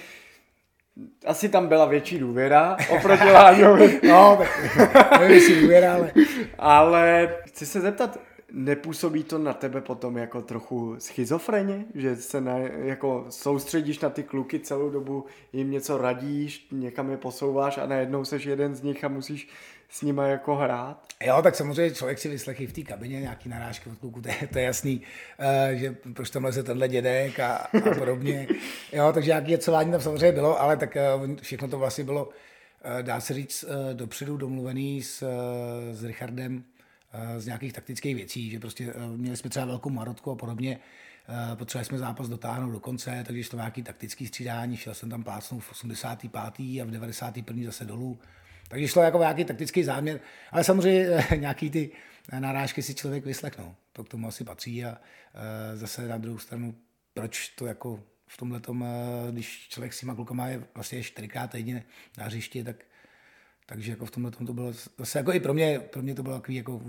Speaker 1: asi tam byla větší důvěra oproti Láďovi.
Speaker 2: No, tak nevím, jestli důvěra, ale...
Speaker 1: Ale chci se zeptat, nepůsobí to na tebe potom jako trochu schizofreně, že se jako soustředíš na ty kluky celou dobu, jim něco radíš, někam je posouváš a najednou seš jeden z nich a musíš s nima jako hrát?
Speaker 2: Jo, tak samozřejmě člověk si vyslechí v té kabině nějaký narážky od kluků, to je jasný, že proč tam leze tenhle dědek a podobně. Jo, takže nějaké jecování tam samozřejmě bylo, ale tak všechno to vlastně bylo, dá se říct, dopředu domluvený s Richardem, z nějakých taktických věcí, že prostě měli jsme třeba velkou marotku a podobně, potřebovali jsme zápas dotáhnout do konce, takže šlo nějaký taktický střídání, šel jsem tam plácnout v 85. a v 91. zase dolů, takže šlo jako nějaký taktický záměr, ale samozřejmě nějaký ty narážky si člověk vyslechnou, to k tomu asi patří a zase na druhou stranu, proč to jako v tomhletom, když člověk s těma klukama je vlastně 4x týdně na hřišti, takže jako v tomhle to bylo zase jako i pro mě to bylo takový jako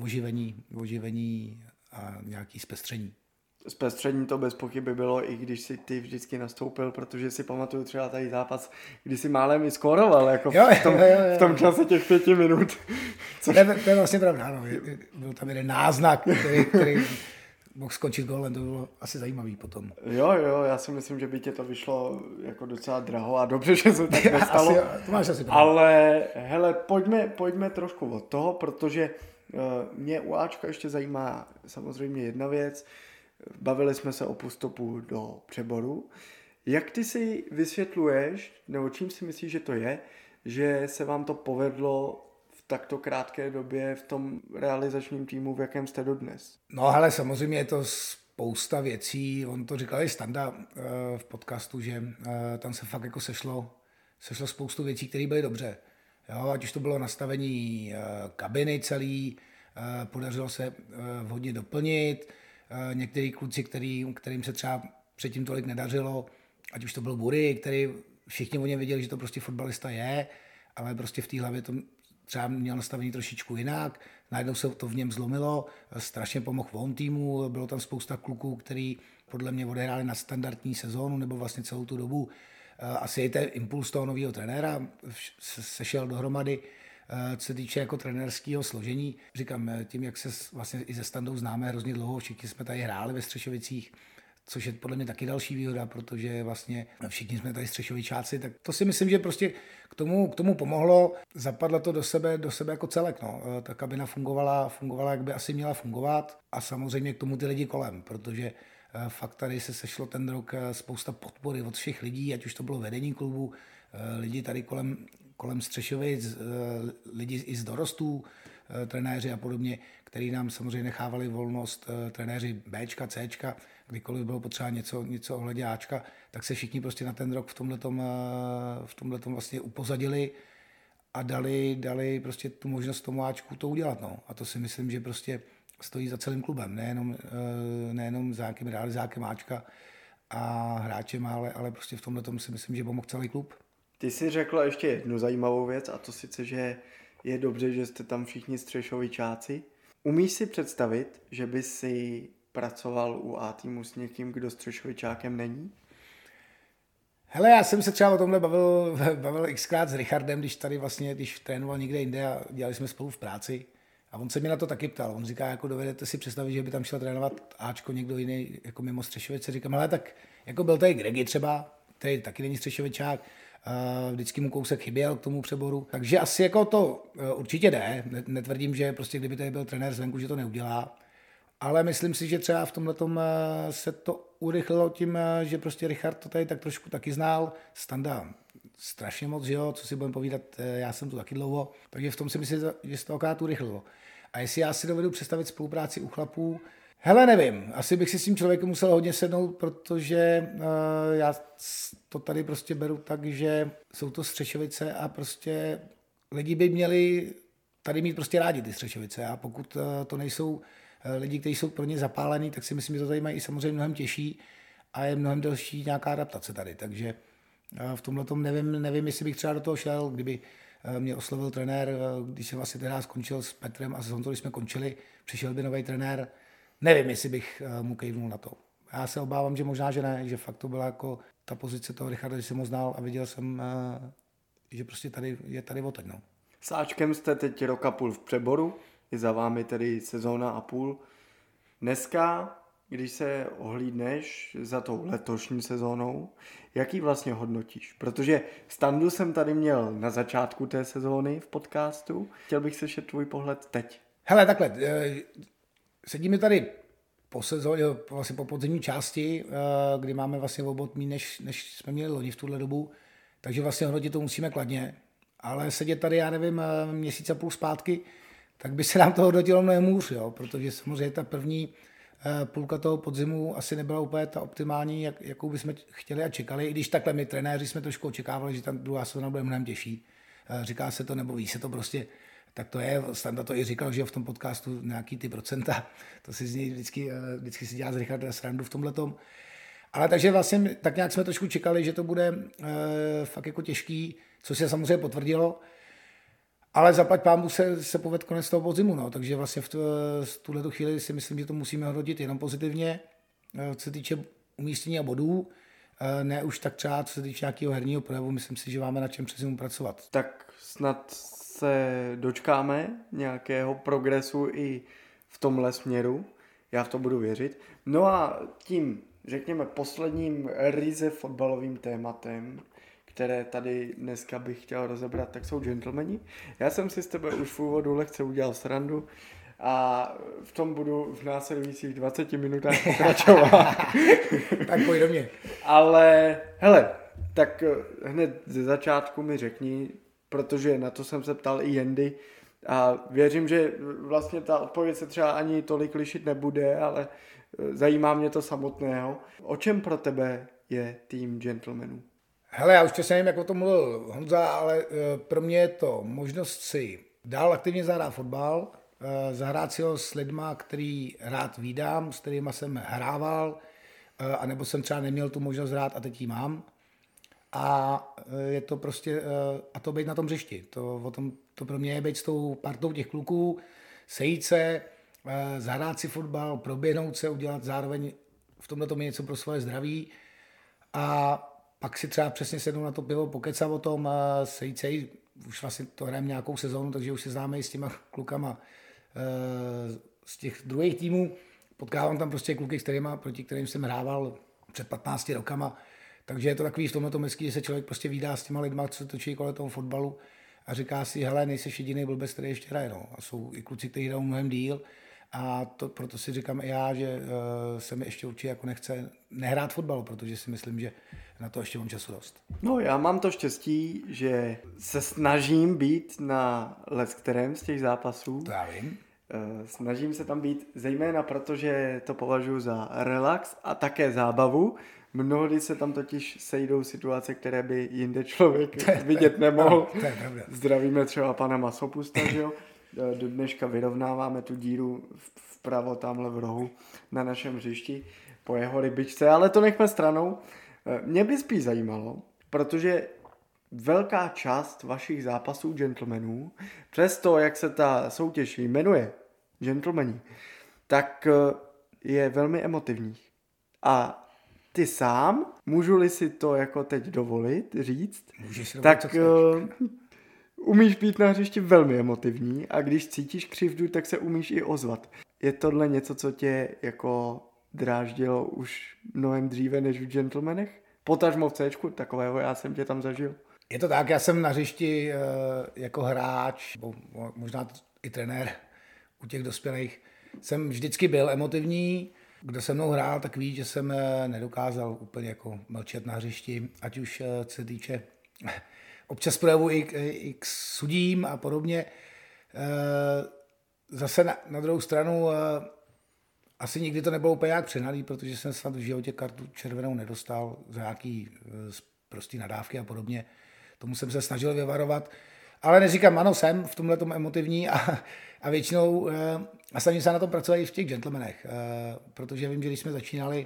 Speaker 2: oživení a nějaký zpestření.
Speaker 1: Zpestření to bez pochyby bylo, i když si ty vždycky nastoupil, protože si pamatuju třeba tady zápas, kdy si málem i skóroval, jako v tom čase těch 5 minut.
Speaker 2: Což... To je vlastně pravda, no. Byl tam jeden náznak, který mohl skončit gólem, to bylo asi zajímavý potom.
Speaker 1: Jo, já si myslím, že by tě to vyšlo jako docela draho a dobře, že se tak nestalo.
Speaker 2: To máš asi pravda.
Speaker 1: Ale hele, pojďme trošku od toho, protože mě u Ačka ještě zajímá samozřejmě jedna věc. Bavili jsme se o postupu do přeboru. Jak ty si vysvětluješ, nebo čím si myslíš, že to je, že se vám to povedlo v takto krátké době v tom realizačním týmu, v jakém jste dodnes?
Speaker 2: No hele, samozřejmě je to spousta věcí, on to říkal i Standa v podcastu, že tam se fakt jako sešlo spoustu věcí, které byly dobře. Jo, ať už to bylo nastavení kabiny celý, podařilo se hodně doplnit, některý kluci, kterým se třeba předtím tolik nedařilo, ať už to byl Bury, který všichni o něm věděli, že to prostě fotbalista je, ale prostě v té hlavě to třeba měl nastavení trošičku jinak, najednou se to v něm zlomilo, strašně pomohl on týmu, bylo tam spousta kluků, který podle mě odehráli na standardní sezónu nebo vlastně celou tu dobu. Asi i ten impuls toho nového trenéra sešel dohromady, co se týče jako trenérského složení. Říkám, tím, jak se vlastně i se Standou známe hrozně dlouho, všichni jsme tady hráli ve Střešovicích, což je podle mě taky další výhoda, protože vlastně všichni jsme tady Střešovičáci, tak to si myslím, že prostě k tomu pomohlo, zapadlo to do sebe jako celek. No. Ta kabina fungovala, jak by asi měla fungovat a samozřejmě k tomu ty lidi kolem, protože fakt tady se sešlo ten rok spousta podpory od všech lidí, ať už to bylo vedení klubu, lidi tady kolem Střešovic, lidi i z dorostů, trenéři a podobně, který nám samozřejmě nechávali volnost, trenéři Bčka, Cčka, kdykoliv bylo potřeba něco ohledně Ačka, tak se všichni prostě na ten rok v tomhletom vlastně upozadili a dali prostě tu možnost tomu Ačku to udělat. No. A to si myslím, že prostě stojí za celým klubem, nejenom za nějakým realizákem Ačka a hráčem, ale prostě v tomhletom si myslím, že pomohl celý klub.
Speaker 1: Ty jsi řekl ještě jednu zajímavou věc, a to sice, že je dobře, že jste tam všichni Střešovičáci. Umíš si představit, že by si pracoval u A týmu s někým, kdo Střešovičákem není?
Speaker 2: Hele, já jsem se třeba o tomhle bavil xkrát s Richardem, když trénoval někde jinde a dělali jsme spolu v práci. A on se mě na to taky ptal. On říká, jako dovedete si představit, že by tam šel trénovat Ačko někdo jiný, jako mimo Střešovice. Říkám, ale tak jako byl tady Gregi třeba, který taky není Střešovičák, vždycky mu kousek chyběl k tomu přeboru. Takže asi jako to určitě jde. Netvrdím, že prostě kdyby tady byl trenér zvenku, že to neudělá. ale myslím si, že třeba v tomhletom se to urychlilo tím, že prostě Richard to tady tak trošku taky znal, Standa strašně moc, že jo, co si budeme povídat, já jsem tu taky dlouho, takže v tom si myslím, že se to akorát urychlilo. A jestli já si dovedu představit spolupráci u chlapů, hele, nevím, asi bych si s tím člověkem musel hodně sednout, protože já to tady prostě beru tak, že jsou to Střešovice a prostě lidi by měli tady mít prostě rádi ty Střešovice a pokud to nejsou lidi, kteří jsou pro ně zapálení, tak si myslím, že to tady mají i samozřejmě mnohem těžší a je mnohem delší nějaká adaptace tady, takže v tomhletom nevím, jestli bych třeba do toho šel, kdyby mě oslovil trenér, když jsem vlastně teda skončil s Petrem a s Honzou, když jsme končili, přišel by nový trenér, nevím, jestli bych mu kejvnul na to. Já se obávám, že možná, že ne, že fakt to byla jako ta pozice toho Richarda, že jsem ho znal a viděl jsem, že prostě tady je tady odteď, no.
Speaker 1: S Ačkem jste teď rok a půl v přeboru, je za vámi tedy sezóna a půl. Dneska, když se ohlídneš za tou letošní sezónou, jaký vlastně hodnotíš? Protože Standu jsem tady měl na začátku té sezóny v podcastu. Chtěl bych slyšet tvůj pohled teď.
Speaker 2: Hele, takhle, sedíme tady po sezóně, vlastně po podzimní části, kdy máme vlastně o bod méně, než jsme měli loni v tuhle dobu, takže vlastně hodnotit to musíme kladně, ale sedět tady, já nevím, měsíc a půl zpátky, tak by se nám to hodnotilo mnohem hůř, jo, protože samozřejmě ta první půlka toho podzimu asi nebyla úplně ta optimální, jakou bychom chtěli a čekali, i když takhle my trenéři jsme trošku očekávali, že tam druhá sezóna bude mnohem těžší. Říká se to, nebo ví se to prostě, tak to je, Standa to i říkal, že v tom podcastu nějaký ty procenta, to si z něj vždycky si dělá z Richarda srandu v tomhletom. Ale takže vlastně tak nějak jsme trošku čekali, že to bude fakt jako těžký, co se samozřejmě potvrdilo. Ale zaplať pánbu se povedl konec toho podzimu, no. Takže vlastně v tuhle chvíli si myslím, že to musíme hodnotit jenom pozitivně, co se týče umístění a bodů, ne už tak třeba, co se týče nějakého herního projevu, myslím si, že máme na čem přes zimu pracovat.
Speaker 1: Tak snad se dočkáme nějakého progresu i v tomhle směru, já v to budu věřit. No a tím, řekněme, posledním ryze fotbalovým tématem, které tady dneska bych chtěl rozebrat, tak jsou gentlemani. Já jsem si s tebe už v úvodu lehce udělal srandu a v tom budu v následujících 20 minutách pokračovat.
Speaker 2: Tak pojď do mě.
Speaker 1: Ale hele, tak hned ze začátku mi řekni, protože na to jsem se ptal i Jendy a věřím, že vlastně ta odpověď se třeba ani tolik lišit nebude, ale zajímá mě to samotného. O čem pro tebe je tým gentlemanů?
Speaker 2: Hele, já už přesně nevím, jak o tom mluvil Honza, ale pro mě je to možnost si dál aktivně zahrát fotbal, zahrát si ho s lidma, který rád vídám, s kterýma jsem hrával, anebo jsem třeba neměl tu možnost hrát a teď ji mám. A je to prostě, a to být na tom hřišti. To pro mě je být s tou partou těch kluků, sejít se, zahrát si fotbal, proběhnout se, udělat zároveň v tomhle tom něco pro svoje zdraví a pak si třeba přesně sednout na to pivo, pokecat o tom, sejít se, už vlastně to hrajeme nějakou sezónu, takže už se známe i s těma klukama z těch druhých týmů. Potkávám tam prostě kluky, proti kterým jsem hrával před 15 rokama, takže je to takový v tomhle hezký, že se člověk prostě vídá s těma lidma, co točí kolem toho fotbalu a říká si, hele, nejseš jediný blbec, který ještě hraje. No. A jsou i kluci, kteří hrajou mnohem díl a proto si říkám i já, že se mi ještě určitě jako nechce nehrát fotbal, protože si myslím, že na to ještě mám času dost.
Speaker 1: No, já mám to štěstí, že se snažím být na leckterém z těch zápasů.
Speaker 2: To já vím.
Speaker 1: Snažím se tam být, zejména protože to považuji za relax a také zábavu. Mnohdy se tam totiž sejdou situace, které by jinde člověk vidět nemohl. Zdravíme třeba pana Masopusta, že jo? Do dneška vyrovnáváme tu díru vpravo tamhle v rohu na našem hřišti po jeho rybičce, ale to nechme stranou. Mě by spíš zajímalo, protože velká část vašich zápasů gentlemanů, přes to, jak se ta soutěž jmenuje gentlemani, tak je velmi emotivních. A ty sám, můžu-li si to jako teď dovolit říct, tak umíš být na hřišti velmi emotivní a když cítíš křivdu, tak se umíš i ozvat. Je tohle něco, co tě jako dráždilo už mnohem dříve než v gentlemanech? Potažmo v Cčku, takového já jsem tě tam zažil.
Speaker 2: Je to tak, já jsem na hřišti jako hráč, možná i trenér u těch dospělých, jsem vždycky byl emotivní. Kdo se mnou hrál, tak ví, že jsem nedokázal úplně jako mlčet na hřišti, ať už se týče občas projevu i k sudím a podobně. Zase na druhou stranu asi nikdy to nebylo úplně jak přenalý, protože jsem snad v životě kartu červenou nedostal za nějaký prostý nadávky a podobně. Tomu jsem se snažil vyvarovat. Ale neříkám, ano, jsem v tomhle tom emotivní a většinou a snažím se na tom pracovat i v těch gentlemanech, protože vím, že když jsme začínali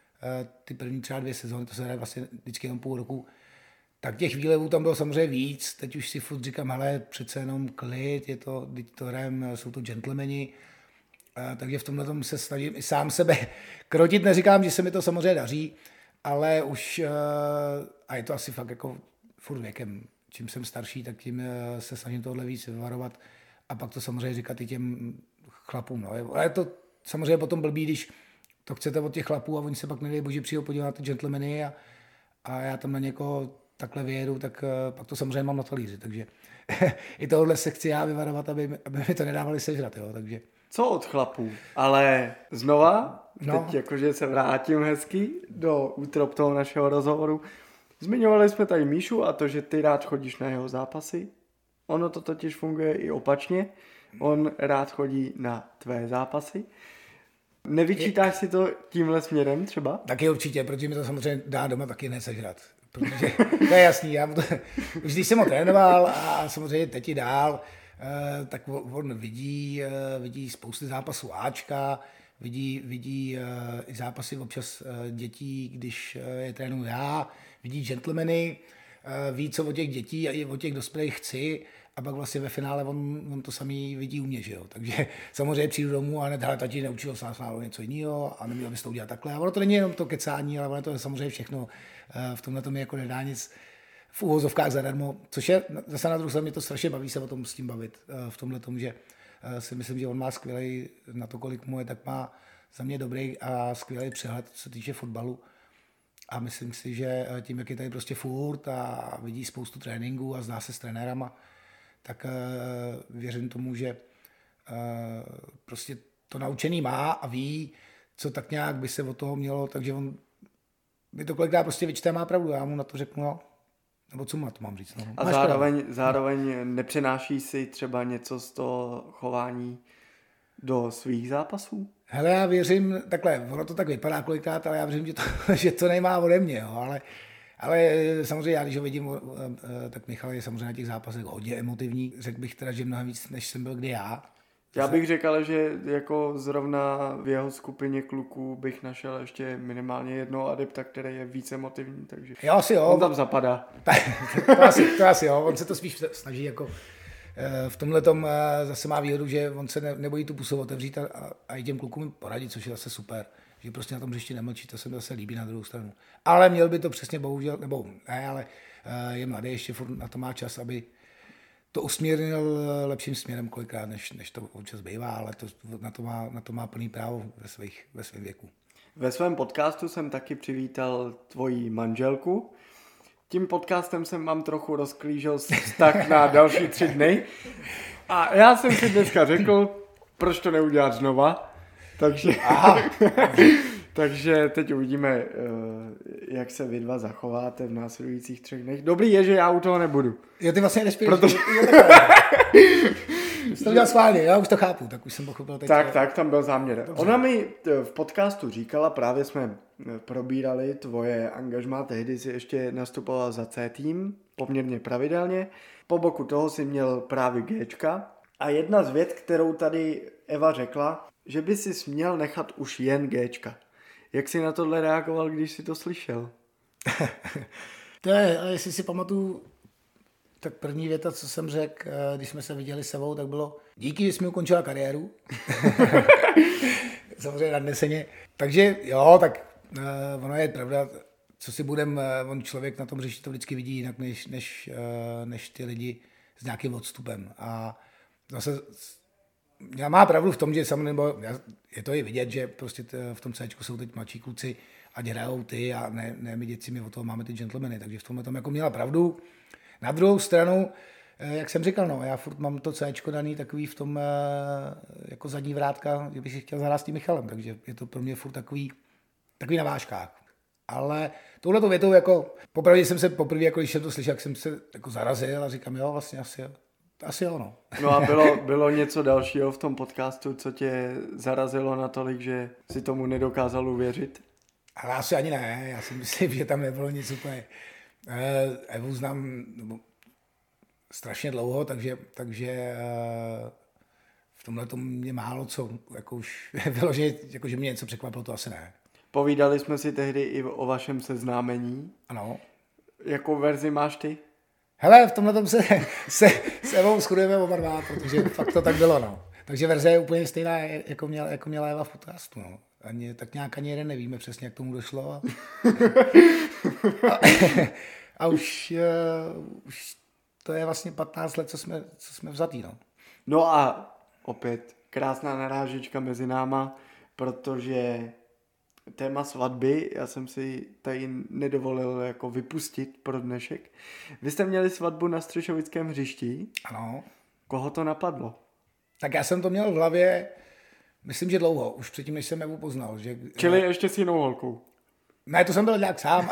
Speaker 2: ty první třeba 2 sezóny, to se hraje vlastně vždycky jenom půl roku, tak těch výlevů tam bylo samozřejmě víc. Teď už si furt říkám, hele, přece jenom klid, teď to hrajeme, jsou to gentlemani, takže v tomhle tom se snažím i sám sebe krotit. Neříkám, že se mi to samozřejmě daří, ale už, a je to asi fakt jako furt věkem, čím jsem starší, tak tím se snažím tohle víc vyvarovat a pak to samozřejmě říkat i těm chlapům. No. Ale je to samozřejmě potom blbý, když to chcete od těch chlapů a oni se pak nedej bože přijdou podívat na ty gentlemany a já tam na někoho takhle vyjedu, tak pak to samozřejmě mám na talíři, takže i tohle se chci já vyvarovat, aby mi to nedávali sežrat, jo, takže.
Speaker 1: Co od chlapů? Ale znova, teď jakože se vrátím hezky do útrop toho našeho rozhovoru. Zmiňovali jsme tady Míšu a to, že ty rád chodíš na jeho zápasy. Ono to totiž funguje i opačně. On rád chodí na tvé zápasy. Nevyčítáš si to tímhle směrem třeba?
Speaker 2: Taky určitě, protože mi to samozřejmě dá doma taky nesežrat. Protože to je jasný, už když jsem ho trénoval a samozřejmě teď i dál, tak on vidí spousty zápasů Ačka, vidí i zápasy občas dětí, když je trénuju já, vidí gentlemany, ví, co od těch dětí a i od těch dospělých chci a pak vlastně ve finále on to samý vidí u mě, že jo. Takže samozřejmě přijdu domů a hned, hele, tati, neučil jsem nás něco jiného a neměl bys to udělat takhle. A ono to není jenom to kecání, ale ono to je samozřejmě všechno. V tomhle to mi jako nedá nic v uvozovkách zadarmo, což je zase na druhou stranu mě to strašně baví se o tom s tím bavit. V tomhle tom, že si myslím, že on má skvělý, na to, kolik mu je, tak má za mě dobrý a skvělý přehled, co se týče fotbalu. A myslím si, že tím, jak je tady prostě furt a vidí spoustu tréninků a zná se s trenérama, tak věřím tomu, že prostě to naučený má a ví, co tak nějak by se od toho mělo, takže on mi to kolikrát prostě vyčte, má pravdu, já mu na to řeknu, no, nebo co mu na to mám říct. No.
Speaker 1: A zároveň nepřenáší si třeba něco z toho chování do svých zápasů?
Speaker 2: Hele, já věřím, takhle, ono to tak vypadá kolikrát, ale já věřím, že to nemá ode mě, jo, ale samozřejmě já, když ho vidím, tak Michal je samozřejmě na těch zápasech hodně emotivní. Řekl bych teda, že mnohem víc, než jsem byl kdy já.
Speaker 1: Já bych řekl, že jako zrovna v jeho skupině kluků bych našel ještě minimálně jednoho adepta, který je víc emotivní, takže
Speaker 2: jo, asi jo.
Speaker 1: On tam zapadá.
Speaker 2: to asi jo, on se to spíš snaží jako v tomhletom zase má výhodu, že on se nebojí tu pusu otevřít a i těm klukům poradit, což je zase super, že prostě na tom hřišti nemlčí, to se mi zase líbí na druhou stranu. Ale měl by to přesně bohužel, nebo ne, ale je mladý, ještě furt na to má čas, aby to usměrnil lepším směrem kolikrát, než to občas bývá, ale na to má plný právo ve svém věku.
Speaker 1: Ve svém podcastu jsem taky přivítal tvoji manželku. Tím podcastem jsem vám trochu rozklížil vztah na další 3 dny. A já jsem si dneska řekl, proč to neudělat znova. Takže teď uvidíme, jak se vy dva zachováte v následujících 3 dnech. Dobrý je, že já u toho nebudu.
Speaker 2: Jo, ty vlastně nespíš. Jsi to udělal schválně, já už to chápu, tak už jsem pochopil teď.
Speaker 1: Tak, tam byl záměr. Dobře. Ona mi v podcastu říkala, právě jsme probírali tvoje angažmá, tehdy si ještě nastupoval za C-tým, poměrně pravidelně. Po boku toho si měl právě Gčka. A jedna z vět, kterou tady Eva řekla, že by si směl nechat už jen Gčka. Jak jsi na tohle reagoval, když jsi to slyšel?
Speaker 2: To je, jestli si pamatuju, tak první věta, co jsem řekl, když jsme se viděli s Evou, tak bylo díky, že jsi mi ukončila kariéru. Samozřejmě nadneseně. Takže jo, tak ono je pravda, co si budem, on člověk na tom hřišti to vždycky vidí jinak, než ty lidi s nějakým odstupem. A zase já má pravdu v tom, že samozřejmě je to i vidět, že prostě v tom Cčku jsou teď mladší kluci a hrajou ty a ne my děti, my od toho máme ty gentlemany, takže v tomhle tom jako měla pravdu. Na druhou stranu Jak jsem říkal, no, já furt mám to Cčko daný takový v tom jako zadní vrátka, že bych si chtěl zahrát s tím Michalem, takže je to pro mě furt takový na vážkách. Ale touhletou větou jako, popravdě jsem se poprvé, jako když jsem to slyšel, jak jsem se jako zarazil a říkám, jo, vlastně asi jo, no.
Speaker 1: No a bylo něco dalšího v tom podcastu, co tě zarazilo natolik, že si tomu nedokázal uvěřit?
Speaker 2: Ale asi ani ne, já si myslím, že tam nebylo nic úplně. Evu znám strašně dlouho, takže v tomhle to mě málo co, jako už vyloženě, jako že mě něco překvapilo, to asi ne.
Speaker 1: Povídali jsme si tehdy i o vašem seznámení.
Speaker 2: Ano.
Speaker 1: Jakou verzi máš ty?
Speaker 2: Hele, v tomhle se Evou shodujeme oba dva, protože fakt to tak bylo, no. Takže verze je úplně stejná, jako měla Eva v podcastu, no. Ani jeden nevíme přesně, jak tomu došlo. A už to je vlastně 15 let, co jsme vzatý, no.
Speaker 1: No a opět krásná narážička mezi náma, protože téma svatby, já jsem si tady nedovolil jako vypustit pro dnešek. Vy jste měli svatbu na Střešovickém hřišti.
Speaker 2: Ano.
Speaker 1: Koho to napadlo?
Speaker 2: Tak já jsem to měl v hlavě, myslím, že dlouho, už předtím, než jsem Evu poznal.
Speaker 1: Čili ještě s jinou holkou?
Speaker 2: Ne, to jsem byl nějak sám.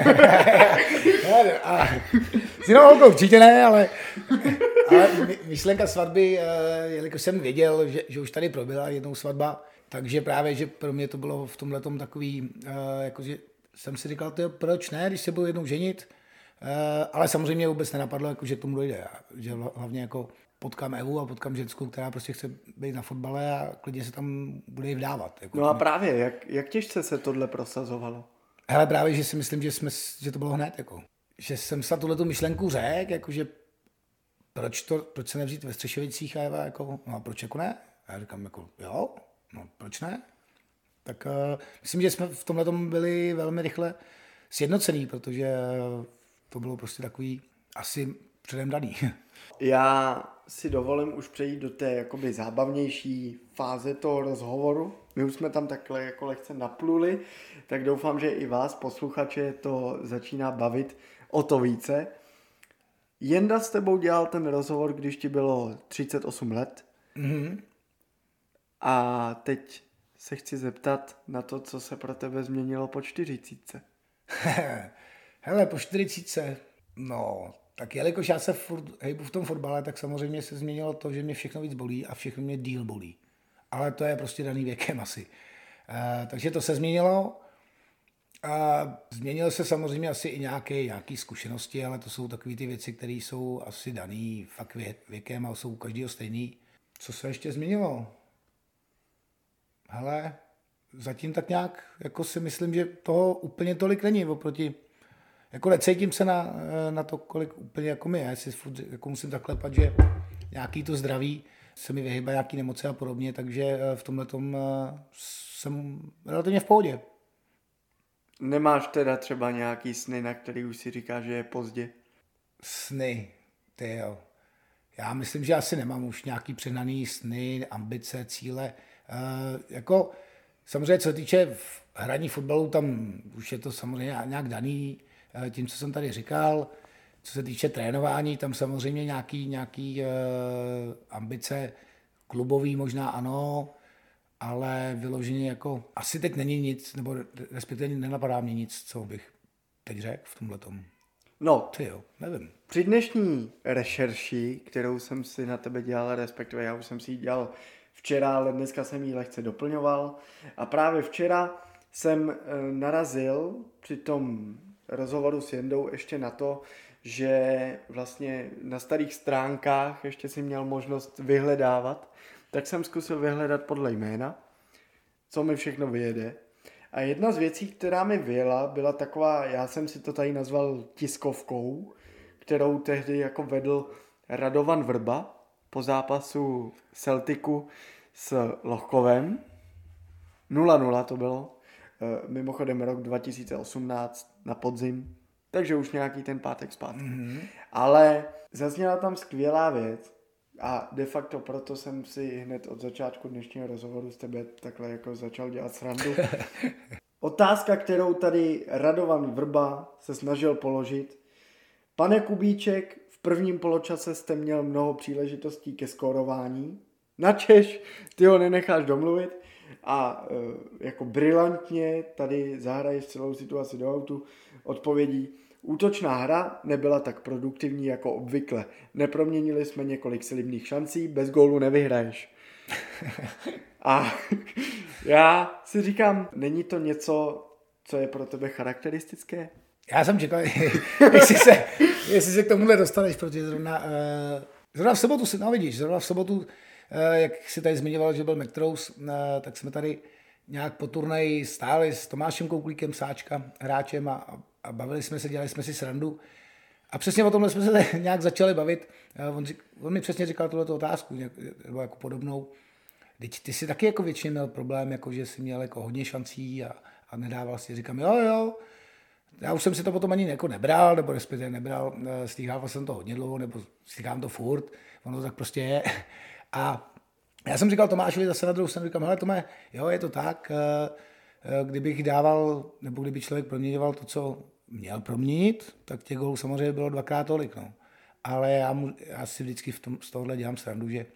Speaker 2: S jinou holkou určitě ne, ale myšlenka svatby, jelikož jsem věděl, že už tady proběhla jednou svatba, takže právě, že pro mě to bylo v tomhletom takový, jakože jsem si říkal, proč ne, když se budu jednou ženit, ale samozřejmě vůbec nenapadlo, jako, že k tomu dojde. Že hlavně jako potkám Evu a potkám ženskou, která prostě chce být na fotbale a klidně se tam bude jí vdávat. Jako
Speaker 1: no a právě, jak těžce se tohle prosazovalo?
Speaker 2: Hele, právě, že si myslím, že to bylo hned, jako. Že jsem se tuhletu myšlenku řekl, jakože proč se nevzít ve Střešovicích a Eva, jako, no a proč jako ne? A já říkám, jako, jo, no proč ne? Tak myslím, že jsme v tomhletom byli velmi rychle sjednocený, protože to bylo prostě takový asi předem daný.
Speaker 1: Já si dovolím už přejít do té jakoby zábavnější fáze toho rozhovoru. My už jsme tam takhle jako lehce napluli, tak doufám, že i vás, posluchače, to začíná bavit o to více. Jenda s tebou dělal ten rozhovor, když ti bylo 38 let.
Speaker 2: Mm-hmm.
Speaker 1: A teď se chci zeptat na to, co se pro tebe změnilo po 40.
Speaker 2: Hele, po 40, no, tak jelikož já se furt hejbu v tom fotbale, tak samozřejmě se změnilo to, že mě všechno víc bolí a všechno mě díl bolí. Ale to je prostě daný věkem asi. Takže to se změnilo. Změnilo se samozřejmě asi i nějaké zkušenosti, ale to jsou takové ty věci, které jsou asi daný fakt věkem a jsou u každého stejný. Co se ještě změnilo? Hele, zatím tak nějak, jako si myslím, že toho úplně tolik není oproti, jako necítím se na to, kolik úplně jako mi je. Já si furt, jako musím zaklepat, že nějaký to zdraví se mi vyhýbá nějaký nemoci a podobně, takže v tomhletom jsem relativně v pohodě.
Speaker 1: Nemáš teda třeba nějaký sny, na který už si říkáš, že je pozdě?
Speaker 2: Sny, tyjo. Já myslím, že asi nemám už nějaký přehnaný sny, ambice, cíle. Jako samozřejmě, co se týče hraní fotbalu, tam už je to samozřejmě nějak daný tím, co jsem tady říkal. Co se týče trénování, tam samozřejmě nějaký ambice klubový možná ano, ale vyloženě jako asi teď není nic, nebo respektive nenapadá mě nic, co bych teď řekl v tomhletom.
Speaker 1: No,
Speaker 2: ty jo, nevím.
Speaker 1: Při dnešní rešerši, kterou jsem si na tebe dělal, respektive já už jsem si ji dělal včera, ale dneska jsem ji lehce doplňoval. A právě včera jsem narazil při tom rozhovoru s Jendou ještě na to, že vlastně na starých stránkách ještě si měl možnost vyhledávat, tak jsem zkusil vyhledat podle jména, co mi všechno vyjede. A jedna z věcí, která mi vyjela, byla taková, já jsem si to tady nazval tiskovkou, kterou tehdy jako vedl Radovan Vrba po zápasu Celticu s Lohkovem. 0-0 to bylo. Mimochodem rok 2018 na podzim, takže už nějaký ten pátek zpátky. Mm-hmm. Ale zazněla tam skvělá věc a de facto proto jsem si hned od začátku dnešního rozhovoru s tebe takhle jako začal dělat srandu. Otázka, kterou tady Radovan Vrba se snažil položit. Pane Kubíček, v prvním poločase jste měl mnoho příležitostí ke skórování, načež ty ho nenecháš domluvit a jako brilantně tady zahraješ celou situaci do autu odpovědí: útočná hra nebyla tak produktivní jako obvykle. Neproměnili jsme několik slibných šancí, bez gólu nevyhraješ. A já si říkám, není to něco, co je pro tebe charakteristické?
Speaker 2: Já jsem čekal, jestli se k tomuhle dostaneš, protože zrovna v sobotu zrovna v sobotu, jak si tady zmiňoval, že byl McTrous, tak jsme tady nějak po turnaji stáli s Tomášem Kouklíkem, Sáčka, hráčem a bavili jsme se, dělali jsme si srandu. A přesně o tomhle jsme se nějak začali bavit. On mi přesně říkal tuhletu otázku, nebo jako podobnou. Teď ty jsi taky jako většině měl problém, jako že jsi měl jako hodně šancí a nedával si. Říkám, jo. Já už jsem si to potom ani jako nebral, nebo respektive nebral, stýhával jsem to hodně dlouho, nebo stýhám to furt, ono to tak prostě je. A já jsem říkal Tomášovi zase na druhou stranu, říkám, hele Tome, jo, je to tak, kdybych dával, nebo kdyby člověk proměňoval to, co měl proměnit, tak těch gólů samozřejmě bylo 2x tolik, no. Ale já si vždycky z tohohle dělám srandu, že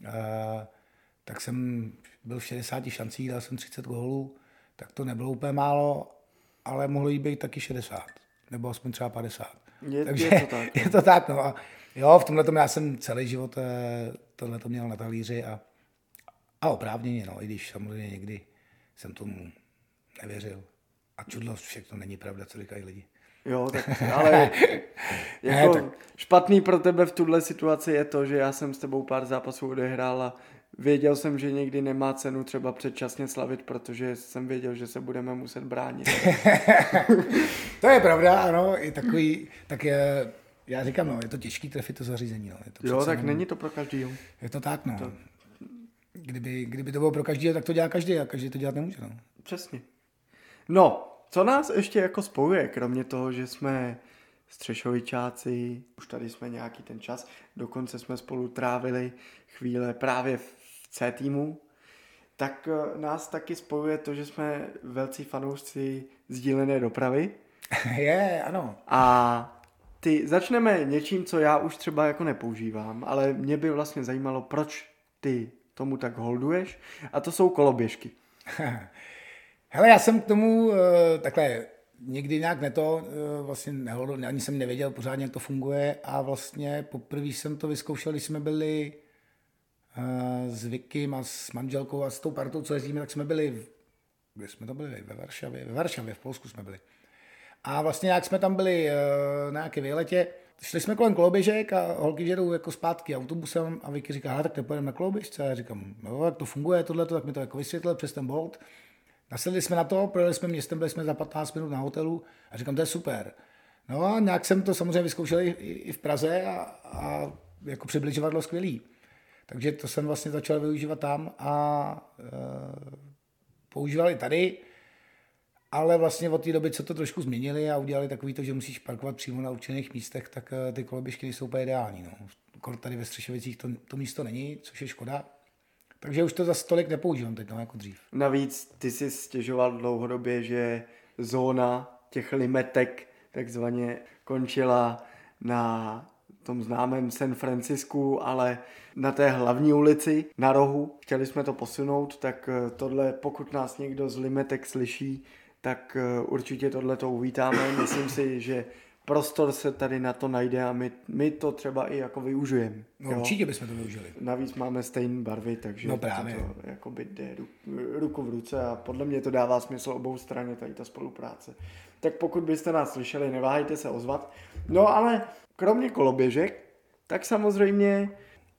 Speaker 2: tak jsem byl v 60 šancích, dal jsem 30 gólů, tak to nebylo úplně málo, ale mohlo jí být taky 60, nebo aspoň třeba 50. Takže
Speaker 1: je to tak.
Speaker 2: Je to tak, no. A jo, v tomhletom já jsem celý život tohleto měl na talíři a oprávněně, no, i když samozřejmě někdy jsem tomu nevěřil. A čudlo, všechno není pravda, co říkají lidi.
Speaker 1: Jo, tak, ale jako ne, tak špatný pro tebe v tuhle situaci je to, že já jsem s tebou pár zápasů odehrál a věděl jsem, že někdy nemá cenu třeba předčasně slavit, protože jsem věděl, že se budeme muset bránit.
Speaker 2: To je pravda, ano, i takový, tak já říkám, no, je to těžký trefit to zařízení. No. Je to
Speaker 1: jo, tak není to pro každýho.
Speaker 2: Je to tak, no. Kdyby to bylo pro každýho, tak to dělá každý a každý to dělat nemůže, no.
Speaker 1: Přesně. No, co nás ještě jako spojuje, kromě toho, že jsme Střešovičáci, už tady jsme nějaký ten čas, dokonce jsme spolu trávili chvíle právě v C týmu, tak nás taky spojuje to, že jsme velcí fanoušci sdílené dopravy.
Speaker 2: Ano.
Speaker 1: A začneme něčím, co já už třeba jako nepoužívám, ale mě by vlastně zajímalo, proč ty tomu tak holduješ, a to jsou koloběžky.
Speaker 2: Hele, já jsem k tomu takhle nikdy nějak vlastně ani jsem nevěděl pořádně, jak to funguje a vlastně poprvé jsem to vyzkoušel, když jsme byli s Vikim a s manželkou a s tou partou, co jezdíme, tak jsme byli, kde jsme to byli? Ve Varšavě, v Polsku jsme byli. A vlastně nějak jsme tam byli na nějaké výletě, šli jsme kolem koloběžek a holky jedou jako zpátky autobusem a Vicky říká, tak nepojedeme na koloběžce. A já říkám, no, jak to funguje, tohleto, tak mi to jako vysvětlil přes ten Bolt. Nasedli jsme na to, projeli jsme městem, byli jsme za 15 minut na hotelu a říkám, to je super. No a nějak jsem to samozřejmě vyzkoušel i v Praze a jako přibližovadlo skvělý. Takže to jsem vlastně začal využívat tam a používal i tady, ale vlastně od té doby, co to trošku změnili a udělali takový to, že musíš parkovat přímo na určených místech, tak ty koloběžky nejsou úplně ideální. No. Tady ve Střešovicích to místo není, což je škoda. Takže už to zase tolik nepoužívám teď, no, jako dřív.
Speaker 1: Navíc ty si stěžoval dlouhodobě, že zóna těch limetek takzvaně končila na tom známém San Francisku, ale na té hlavní ulici na rohu. Chtěli jsme to posunout, tak tohle, pokud nás někdo z limetek slyší, tak určitě tohle to uvítáme. Myslím si, že prostor se tady na to najde a my to třeba i jako využijeme.
Speaker 2: No, určitě bychom to využili.
Speaker 1: Navíc máme stejné barvy, takže
Speaker 2: to
Speaker 1: jakoby jde ruku v ruce a podle mě to dává smysl obou straně, tady ta spolupráce. Tak pokud byste nás slyšeli, neváhejte se ozvat. No ale kromě koloběžek, tak samozřejmě